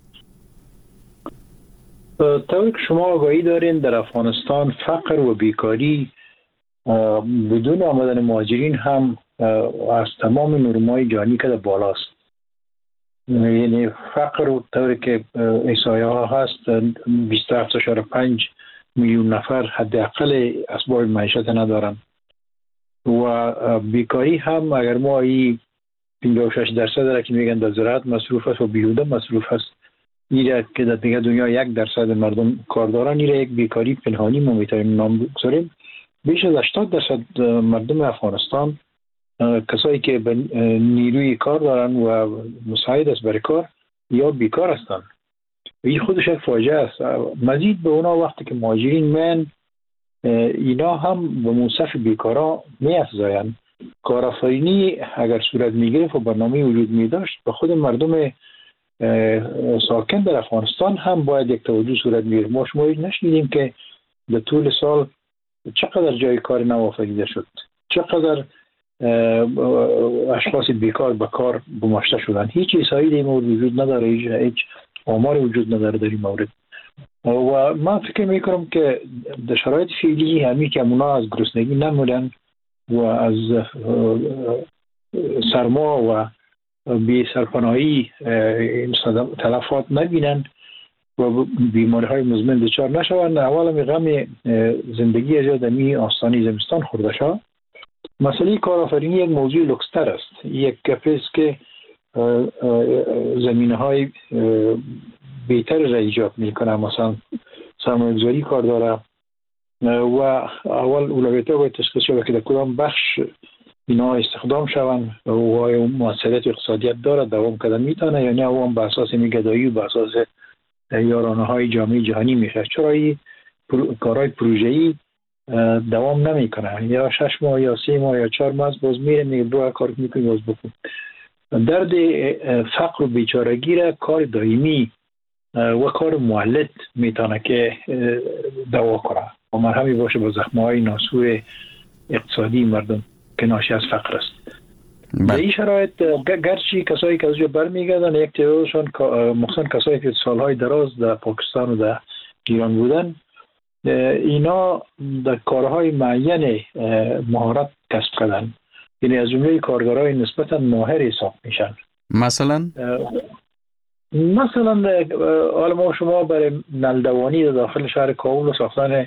طوری که شما آگاهی دارین در افغانستان فقر و بیکاری بدون آمدن مهاجرین هم از تمام نرم‌های جهانی که بالاست. یعنی فقر طوری که احصایه ها هست 27.5 میلیون نفر حداقل اسباب معیشت ندارن و بیکاری هم اگر ما ای 56% را که میگن در زراعت مصروف است و بیهوده مصروف است، این که در دیگه دنیا 1% مردم کار دارن، این یک بیکاری پنهانی ما میتونیم نام بگذاریم. بیش از 80% مردم افغانستان کسایی که نیروی کار دارن و مساعد است برای کار یا بیکار هستند. این خودش یک فاجعه است. مزید به اونا وقتی که مهاجرین من اینا هم به منصف بیکارا می افزایند. کارآفرینی اگر صورت می گرفت و برنامه وجود می داشت به خود مردم ساکن در افغانستان هم باید یک توجه صورت می گرفت. ما شما نشنیدیم که در طول سال چقدر جای کار نوآفریده شد، چقدر اشخاص بیکار به کار گماشته شدن. هیچ احصایی در این مورد وجود نداره، هیچ آمار وجود نداره در این مورد. و من فکر میکنم که در شرایط فعلی همین که اونا از گرسنگی نمیرن و از سرما و بی سرپناهی تلفات نبینن و بیماری های مزمن دچار نشوند، اول می غم زندگی از یادمی آستانی زمستان خورده شد. مسئله کارآفرینی یک موضوع لوکستر است. یک گپ است که زمینه های بهتر را ایجاد میکنه، مثلا سرمایه‌گذاری کار داره و اول اولویت ها باید تشخیص شود که در کدام بخش اینا استخدام شوند و موثریت اقتصادیت داره، دوام کردن میتونه یا نه اون به اساس گدایی و به اساس یارانه های جامعه جهانی میشه. چرا این کارهای پروژه‌ای دوام نمیکنه، یا 6 ماه یا 3 ماه یا 4 ماه باز میره میگه برو کار میکنی باز بکن. درد فقر و بیچارگی را کار دائمی و کار مولد میتونه که دوا کنه و مرهمی باشه با زخم‌های ناسور اقتصادی مردم که ناشی از فقر است. در این شرایط گرچه کسایی که از جا برمیگردن یک تعدادشان مخصوصا کسایی که سالهای دراز در پاکستان و در ایران بودن، اینا در کارهای معین مهارت کسب کردن، یعنی از جمله کارگرای نسبتا ماهر حساب میشن. مثلا حالا ما شما برای نلدوانی در داخل شهر کابل و ساختن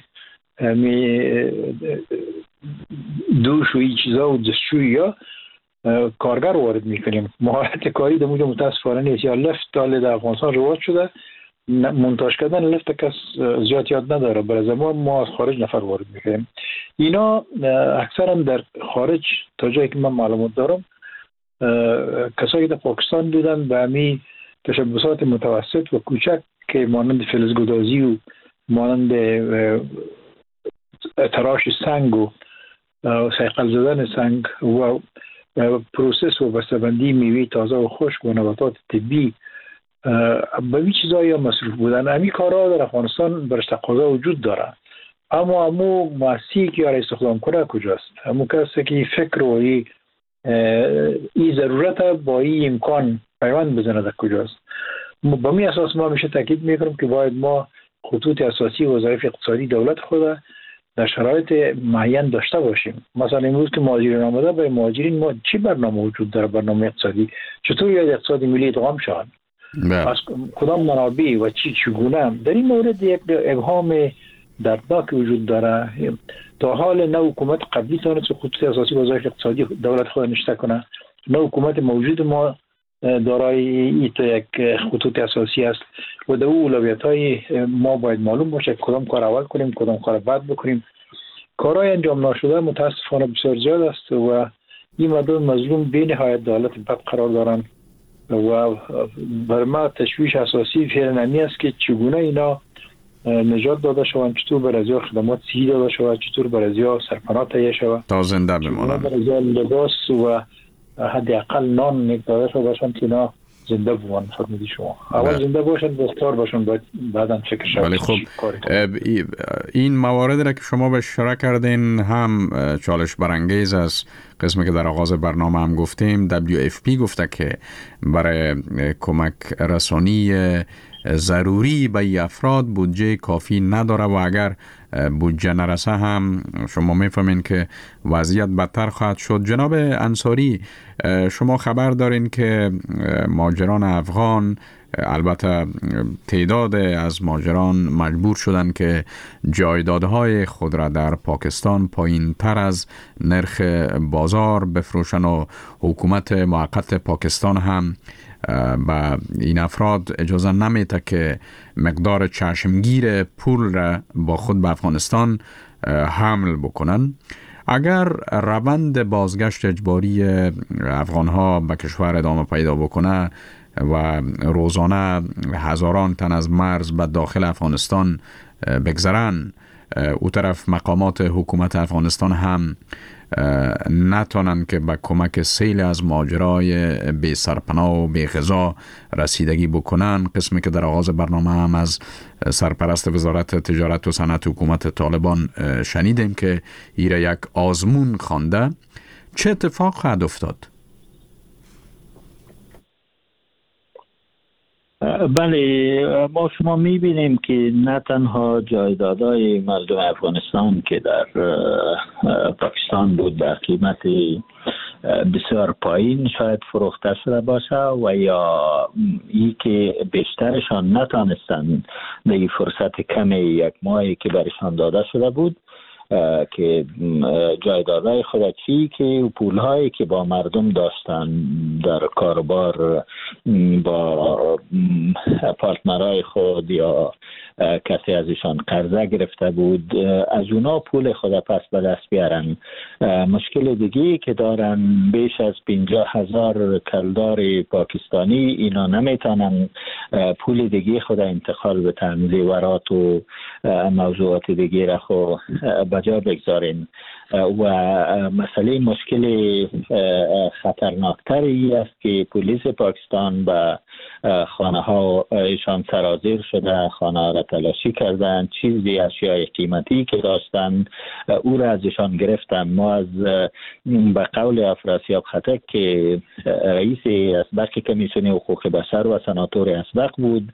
دوش و این چیزا و دستشویی یا کارگر وارد میکنیم. مهارت کاری در موجه متاسفانه نیست. یا لفت در افغانستان رواج شده، منتاج کردن لفت کس زیاد یاد نداره، برای زمان ما از خارج نفر وارد میکنیم. اینا اکثرا در خارج تا جایی که من معلومات دارم کسایی که در پاکستان بودن به همی تشبسات متوسط و کوچک که مانند فلزگدازی و مانند تراش سنگ و صیقل زدن سنگ و پروسس و بسته‌بندی میوه تازه و خشک و نباتات طبی به این چیزایی مصروف بودن. همین کارها در افغانستان برش تقاضا وجود داره، اما همو مؤسسی که را استخدام کنه کجاست؟ همو کسی که فکر و این ضرورت با این امکان پیوند بزنه در کجاست؟ با می اساس ما میشه تاکید میکنم که باید ما خطوط اساسی وظایف اقتصادی دولت خود در شرایط معین داشته باشیم. مثلا امروز که مهاجرین آمده، برای مهاجرین ما چی برنامه وجود داره؟ برنامه اقتصادی چطور یاد اقتصادی ملی ادغام شود؟ از کدام منابع و چگونه؟ در این مورد یک ابهام دردناک وجود داره. تا حال نه حکومت قبلی تونست خطوط اساسی وظایف اقتصادی دولت خود نشته کنه، نه حکومت موجود ما دارای یک خطوط اساسی است و در اون اولویت‌های ما باید معلوم باشه کدام کار اول کنیم کدام کار بعد بکنیم. کارهای انجام نشده متاسفانه بسیار زیاد است و این مردم مظلوم به نهایت در حالت بد قرار دارن و بر ما تشویش اساسی فعلا نمی است که چگونه اینا نجات داده شوند، چطور بر ازیا خدمات صحی داده شود، چطور بر ازیا سرپناه تهیه شود تا زنده بمانند، بر ازیا لباس و حداقل نان داده شده باشند که اینا زنده بمون. فرمودی شما اول زنده باشن بختار باشن بعداً چک شد. ولی خب این موارد را که شما به اشاره کردین هم چالش برانگیز است. قسمی که در آغاز برنامه هم گفتیم WFP گفته که برای کمک رسانی ضروری به ای افراد بودجه کافی نداره و اگر بودجه نرسه هم شما میفهمین که وضعیت بدتر خواهد شد. جناب انصاری، شما خبر دارین که مهاجران افغان، البته تعداد از مهاجران مجبور شدن که جایدادهای خود را در پاکستان پایین تر از نرخ بازار بفروشن و حکومت موقت پاکستان هم با این افراد اجازه نمیده که مقدار چشمگیر پول را با خود به افغانستان حمل بکنن. اگر روند بازگشت اجباری افغانها به کشور ادامه پیدا بکنه و روزانه هزاران تن از مرز به داخل افغانستان بگذرن، او طرف مقامات حکومت افغانستان هم نتونن که به کمک سیل از ماجرای بی سرپناه و بی غذا رسیدگی بکنن. قسمی که در آغاز برنامه هم از سرپرست وزارت تجارت و صنعت حکومت طالبان شنیدیم که ایره یک آزمون خوانده. چه اتفاق خواهد افتاد؟ بله، ما شما میبینیم که نه تنها جایدادهای مردم افغانستان که در پاکستان بود در قیمت بسیار پایین شاید فروخته شده باشه و یا ای که بیشترشان نتانستند به این فرصت کم یک ماهی که برشان داده شده بود که جایدادهای خودکی که پولهایی که با مردم داشتن در کاروبار با پارتنرهای خود یا کسی از ایشان قرضه گرفته بود از اونا پول خود پس به دست بیارن. مشکل دیگه که دارن بیش از 50,000 کلدار پاکستانی اینا نمیتونن پول دیگه خود انتقال به زیورات و موضوعات دیگه را خود بجا بگذارین و مسئله مشکل خطرناکتری است که پلیس پاکستان به خانه ها ایشان سرازیر شده، خانه را تلاشی کردن، چیزی اشیای قیمتی که داشتن او را ازشان گرفتن. ما از به قول افراسیاب خطک که رئیس اسبق کمیسیون حقوق بشر و سناتور اسبق بود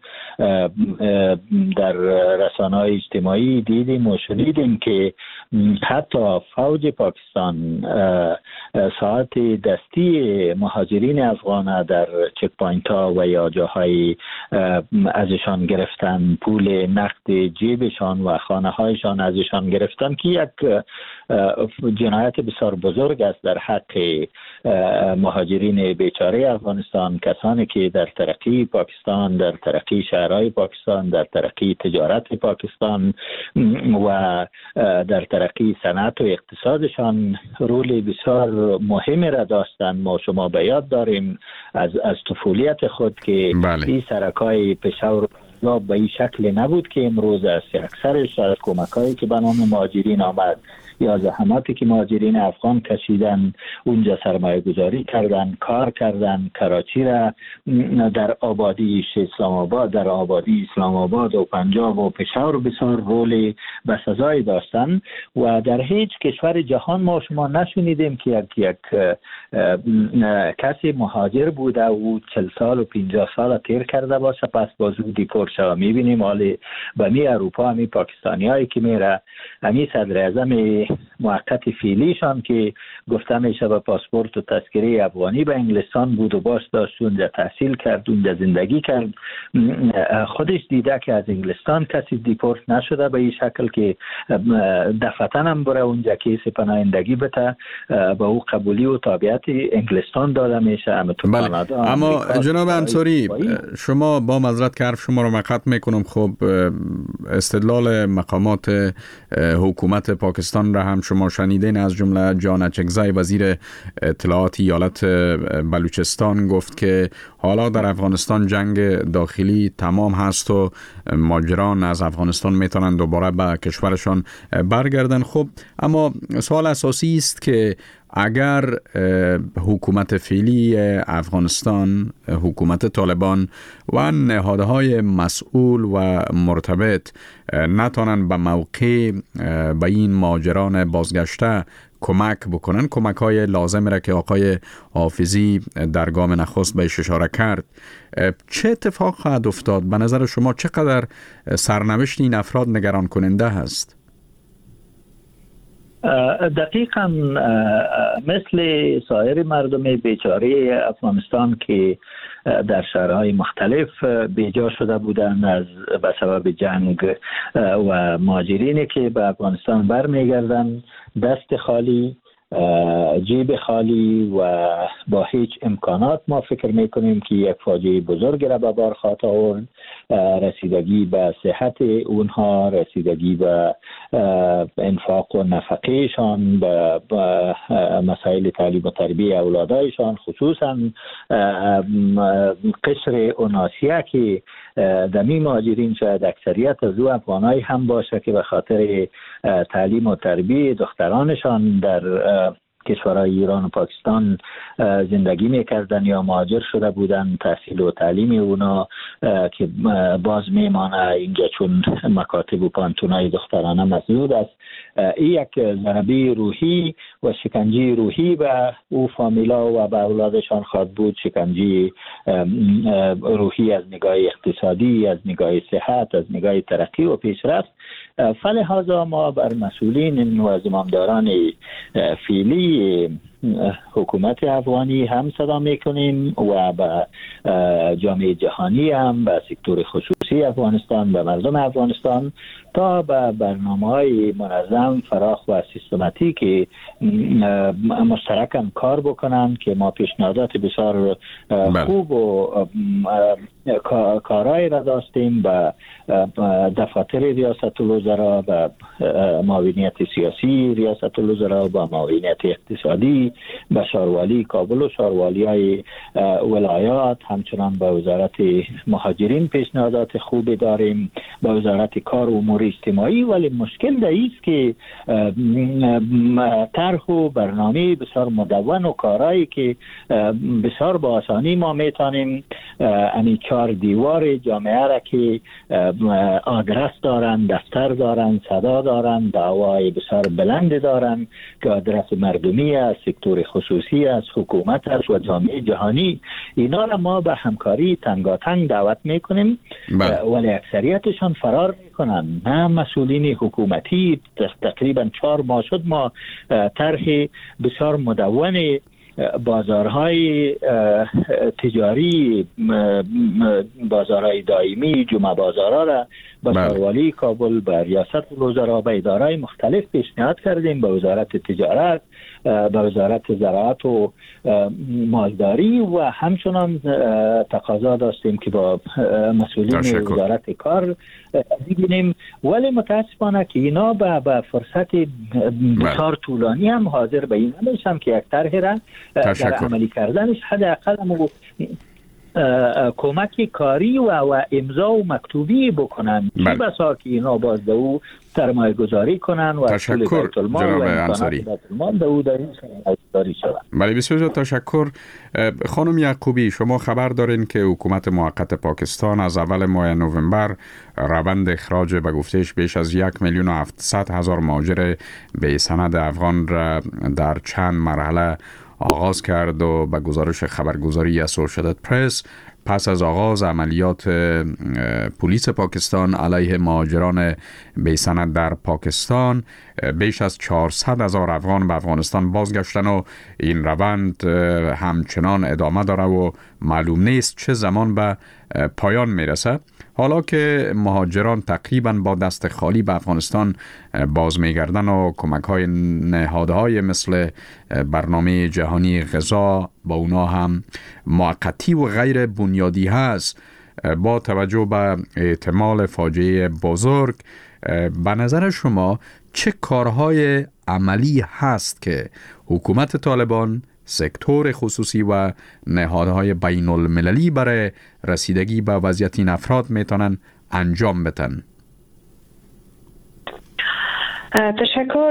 در رسانه‌های اجتماعی دیدیم و شنیدیم که حتی فوج پاکستان ساعت دستی مهاجرین افغان در چک پوینت ها و یا جاهای ازشان گرفتن، پول نقد جیبشان و خانه هایشان ازشان گرفتن که یک جنایت بسیار بزرگ است در حق مهاجرین بیچاره افغانستان، کسانی که در ترقی پاکستان، در ترقی شهرهای پاکستان، در ترقی تجارت پاکستان و در ترقی صنعت و اقتصادشان رول بسیار مهمی را داشتن. ما شما به یاد داریم از طفولیت خود که این سرکای پشاور به این شکل نبود که امروز است. اکثرش از کمکایی که به نام مهاجرین آمد یا زحماتی که مهاجرین افغان کشیدن اونجا سرمایه گذاری کردن، کار کردن، کراچی را در آبادی اسلام آباد، در آبادی اسلام آباد و پنجاب و پشاور بسیار رول بسزایی داشتن و در هیچ کشور جهان ما شما نشنیدیم که یک کسی مهاجر بوده و 40 سال و 50 سال تیر کرده باشه پس بازو دیپورت شده. میبینیم حالی به می اروپا همی پاکستانی هایی که میره همی صدر اعظم موقت فعلیشان که گفته میشه به پاسپورت و تذکره افغانی به انگلستان بود و باش داشت اونجا تحصیل کرد، اونجا زندگی کرد، خودش دیده که از انگلستان کسی دیپورت نشده به این شکل که دفعتن هم بره اونجا کیس پناهندگی بده به او قبولی و تابعیت انگلستان داده میشه. بله. اما جناب انصاری شما با معذرت که حرف شما رو مقطع میکنم، خب استدلال مقامات حکومت پاکستان را هم شما شنیدین. از جمله جان اچکزی وزیر اطلاعات ایالت بلوچستان گفت که حالا در افغانستان جنگ داخلی تمام هست و مهاجران از افغانستان میتونن دوباره به کشورشان برگردن. خب اما سوال اساسی است که اگر حکومت فعلی افغانستان، حکومت طالبان و نهادهای مسئول و مرتبط نتونن به موقع به این مهاجران بازگشته کمک بکنن، کمک های لازم را که آقای حافظی در گام نخست بهش اشاره کرد، چه اتفاق خواهد افتاد؟ به نظر شما چقدر سرنوشت این افراد نگران کننده هست؟ دقیقاً مثل سایر مردم بیچاره افغانستان که در شهرهای مختلف بیجا شده بودند از به سبب جنگ و مهاجرینی که به افغانستان برمیگردند دست خالی، جیب خالی و با هیچ امکانات، ما فکر میکنیم که یک فاجعه بزرگ را به بار خواهد آورد. رسیدگی به صحت اونها، رسیدگی به انفاق و نفقهشان، به مسائل تعلیم و تربیه اولادایشان، خصوصا قشر اوناسیه که دمی مهاجرین شاید اکثریت از او افغانای هم باشه که به خاطر تعلیم و تربیه دخترانشان در کشورهای ایران و پاکستان زندگی میکردن یا مهاجر شده بودن. تحصیل و تعلیم اونا که باز میمانه اینجا چون مکاتب و پانتونای دخترانه مسدود است. این یک ضربه روحی و شکنجه روحی به او فامیلا و به اولادشان خواهد بود، شکنجه روحی از نگاه اقتصادی، از نگاه صحت، از نگاه ترقی و پیشرفت. فلهذا ما بر مسئولین و زمامداران فعلی حکومت افغانی هم صدا میکنیم و به جامعه جهانی هم، به سکتور خصوصی افغانستان، به مردم افغانستان تا به برنامه‌های منظم، فراخ و سیستماتیک مشترکاً کار بکنن که ما پیشنهادات بسیار خوب و کارهای را داشتیم به دفاتر ریاست الوزراء، به معاونیت سیاسی ریاست الوزراء، به معاونیت اقتصادی، به شاروالی کابل و شاروالی های ولایات، همچنان به وزارت مهاجرین پیشنهادات خوبی داریم، به وزارت کار و امور اجتماعی. ولی مشکل در ایست که طرح و برنامه بسیار مدون و کارهایی که بسیار با آسانی ما میتونیم امی 4 دیوار جامعه را که آدرس دارن، دفتر دارن، صدا دارن، دعوای بسیار بلند دارن که آدرس مردمی است، سکتور خصوصی است، حکومت است و جامعه جهانی، اینا را ما به همکاری تنگاتنگ دعوت میکنیم ولی اکثریتشان فرار میکنن. نه مسئولین حکومتی، تقریبا 4 ماه شد ما طرح بسیار مدون بازارهای تجاری، بازارهای دائمی، جمعه بازارها را به شاروالی کابل، به ریاست الوزراء، به ادارهای مختلف پیشنهاد کردیم، به وزارت تجارت، به وزارت زراعت و مالداری و همچنان تقاضا داشتیم که با مسئولین وزارت کار ببینیم. ولی متاسفانه که اینا به فرصت بسیار طولانی هم حاضر به این نمیشن که یک طرح را در عملی کردنش حداقل کمک کاری و امضا و مکتوبی بکنن، چی بسا که اینا باز دو سرمایه گذاری کنن و تشکر جناب انصاری. بله بسیار تشکر. خانم یعقوبی، شما خبر دارین که حکومت موقت پاکستان از اول ماه نوامبر روند اخراج به گفتهش بیش از 1,700,000 مهاجر به سند افغان را در چند مرحله آغاز کرد و به گزارش خبرگزاری اسوشییتد پرس پس از آغاز عملیات پلیس پاکستان علیه مهاجران بی‌سند در پاکستان بیش از 400,000 افغان به افغانستان بازگشتن و این روند همچنان ادامه داره و معلوم نیست چه زمان به پایان میرسه. حالا که مهاجران تقریبا با دست خالی به افغانستان باز میگردن و کمک های نهادهای مثل برنامه جهانی غذا با اونا هم موقتی و غیر بنیادی هست، با توجه به احتمال فاجعه بزرگ، به نظر شما چه کارهای عملی هست که حکومت طالبان، سکتور خصوصی و نهادهای بین المللی برای رسیدگی به وضعیت این افراد میتونن انجام بدن؟ تشکر.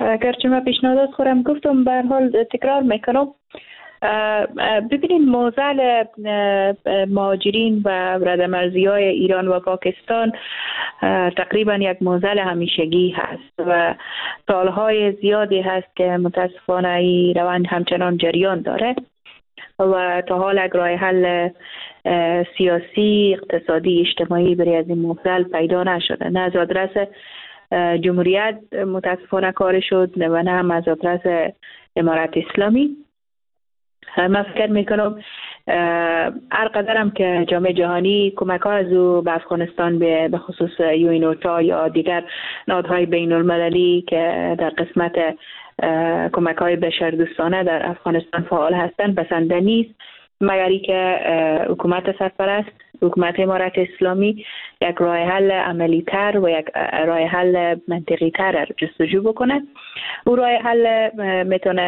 اگرچه من پیشنهادات خودم گفتم، به هر حال تکرار میکنم. ببینید معضل مهاجرین و ردمرزی های ایران و پاکستان تقریبا یک معضل همیشگی هست و سالهای زیادی هست که متاسفانه این روند همچنان جریان داره و تا حال یک راه حل سیاسی، اقتصادی، اجتماعی برای از این معضل پیدا نشده. نه از آدرس جمهوریت متاسفانه کار شد و نه هم از آدرس امارت اسلامی. من فکر میکنم هر قدرم که جامعه جهانی کمک ها از او به افغانستان به خصوص یونوتا یا دیگر نهادهای بین المللی که در قسمت کمک های بشردوستانه در افغانستان فعال هستند بسنده نیست، مگری که حکومت سرپرست، حکومت امارت اسلامی یک راه حل عملی تر و یک راه حل منطقی تر جستجو بکنه. او راه حل میتونه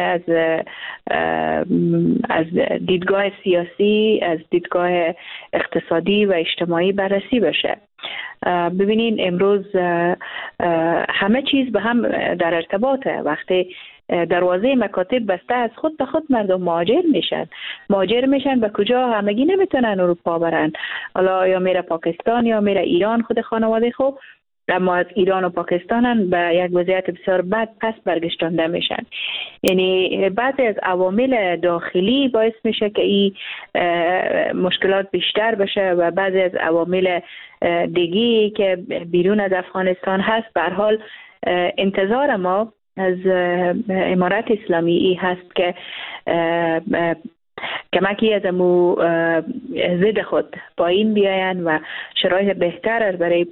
از دیدگاه سیاسی، از دیدگاه اقتصادی و اجتماعی بررسی بشه. ببینین امروز همه چیز به هم در ارتباطه. وقتی دروازه مکاتب بسته از خود به خود مردم مهاجر میشن به کجا؟ همگی نمیتونن اروپا برن، حالا یا میره پاکستان یا میره ایران خود خانواده خوب، اما از ایران و پاکستان به یک وضعیت بسیار بد پس برگشتانده میشن. یعنی بعضی از عوامل داخلی باعث میشه که این مشکلات بیشتر بشه و بعضی از عوامل دیگی که بیرون از افغانستان هست. به هر حال انتظار ما از امارت اسلامی ای هست که کمکی از امو ضد خود پایین بیاین و شرایط بهتر برای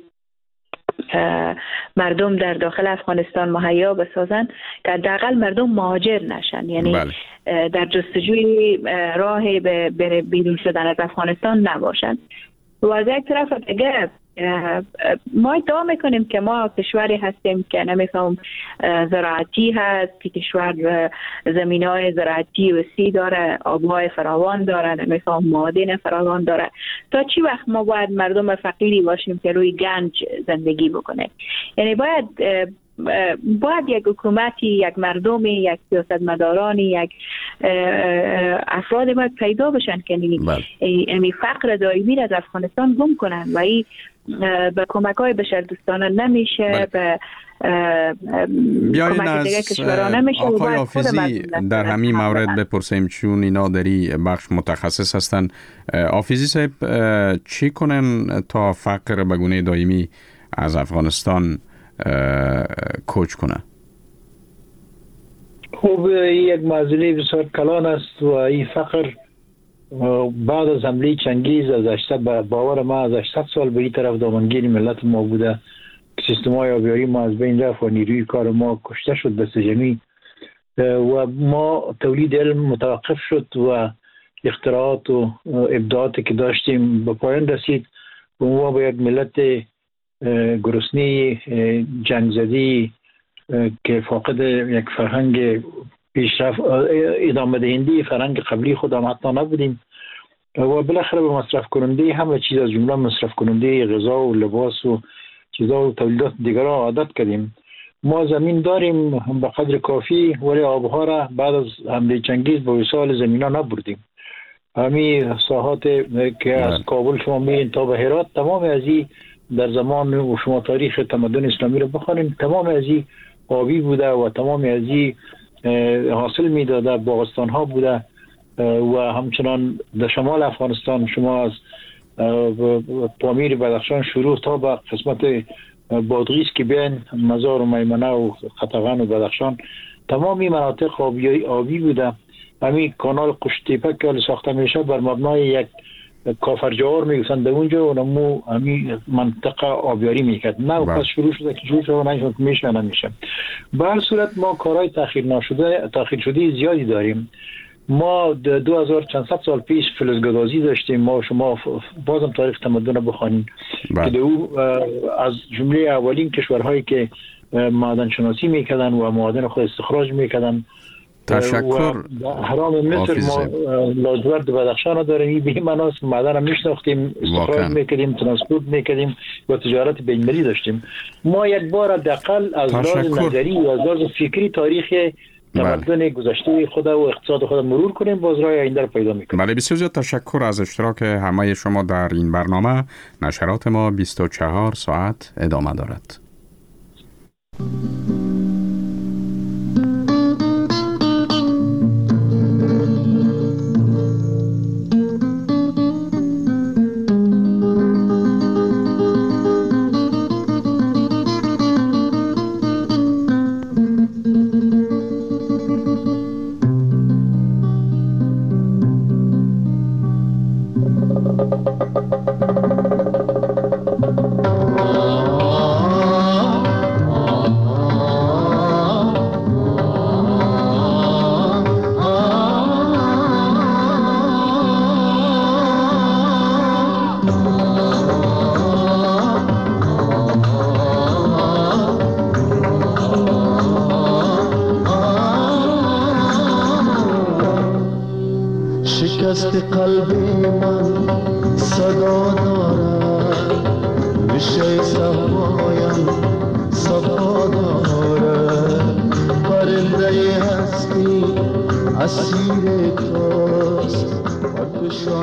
مردم در داخل افغانستان مهیا بسازن که حداقل مردم مهاجر نشن. یعنی در جستجوی راه به بیرون شدن از افغانستان نباشن. و از یک طرف دیگه ما ادعا میکنیم که ما کشوری هستیم که نمیفهم زراعتی هست، که کشور زمینهای زراعتی وسیع داره، آبهای فراوان داره، نمیفهم معادن فراوان داره. تا چی وقت ما باید مردم فقیری باشیم که روی گنج زندگی بکنه؟ یعنی باید یک حکومتی، یک مردمی، یک سیاستمدارانی، یک افراد باید پیدا بشن که این فقر دائمی از افغانستان گم کنن و این به کمک های بشردوستانه نمیشه، به کمک دیگه کشورها نمیشه. آقای حافظی در همین مورد بپرسیم، چون اینا در این بخش متخصص هستن. حافظی صاحب چی کنن تا فقر به گونه دائمی از افغانستان کوچ کنه؟ خب یک مسئله بسیار کلان است و این فقر بعد از حمله چنگیز از 800 باور ما از 800 سال به این طرف دامنگیر ملت ما بوده. سیستم های آبیاری ما از بین رفت و نیروی کار ما کشته شد دست جمعی و ما تولید علم متوقف شد و اختراعات و ابداعاتی که داشتیم به پایان رسید و ما با یک ملت گرسنه جنگ زدی که فاقد یک فرهنگ پیشرفت ادامه دهنده فرهنگ قبلی خودم حتی نبودیم و بالاخره به مصرف کننده همه چیز از جمله مصرف کننده غذا و لباس و چیزا و تولیدات دیگر را عادت کردیم. ما زمین داریم به قدر کافی ولی آبها را بعد از حمله چنگیز به وصال زمین ها نبردیم. همین ساحات که از کابل شما میرین تا به هرات تمام از این در زمان و شما تاریخ تمدن اسلامی رو بخوانیم تمام از این آبی بوده و تمام از این حاصل میداده، باغستان ها بوده و همچنان در شمال افغانستان شما از پامیر بدخشان شروع تا به قسمت بادغیس که بین مزار و میمنه و خطغن و بدخشان تمام این مناطق آبی بوده. همین کانال قشتیپه که ساخته میشه بر مبنای یک کافرجوار میگفتن در اونجا و نمو همین منطقه آبیاری میکرد. نه پس شروع شده که جور شده نشد میشه نمیشه. به هر صورت ما کارهای تأخیر شده زیادی داریم. ما 2500 سال پیش فلزگدازی داشتیم. ما شما بازم تاریخ تمدن بخوانید که او از جمله اولین کشورهایی که معدن شناسی میکردن و معادن خود استخراج میکردن تشکر. حرام مصر ما لاجورد بدخشان داریم، به مناس معدن میشناختیم، استخراج میکردیم، ترانسپورت میکردیم و تجارت بین‌المللی داشتیم. ما یک بار حداقل از لحاظ نظری و از لحاظ فکری تاریخ تمدن گذشته خود و اقتصاد خود مرور کنیم، باز راه آینده رو پیدا میکنیم. بله، بسیار زیاد تشکر از اشتراک همه شما در این برنامه. نشرات ما 24 ساعت ادامه دارد. شکست قلبی من صدا دارد، نشه صفایم صفا دارد، پرنده هستی اسیر توست.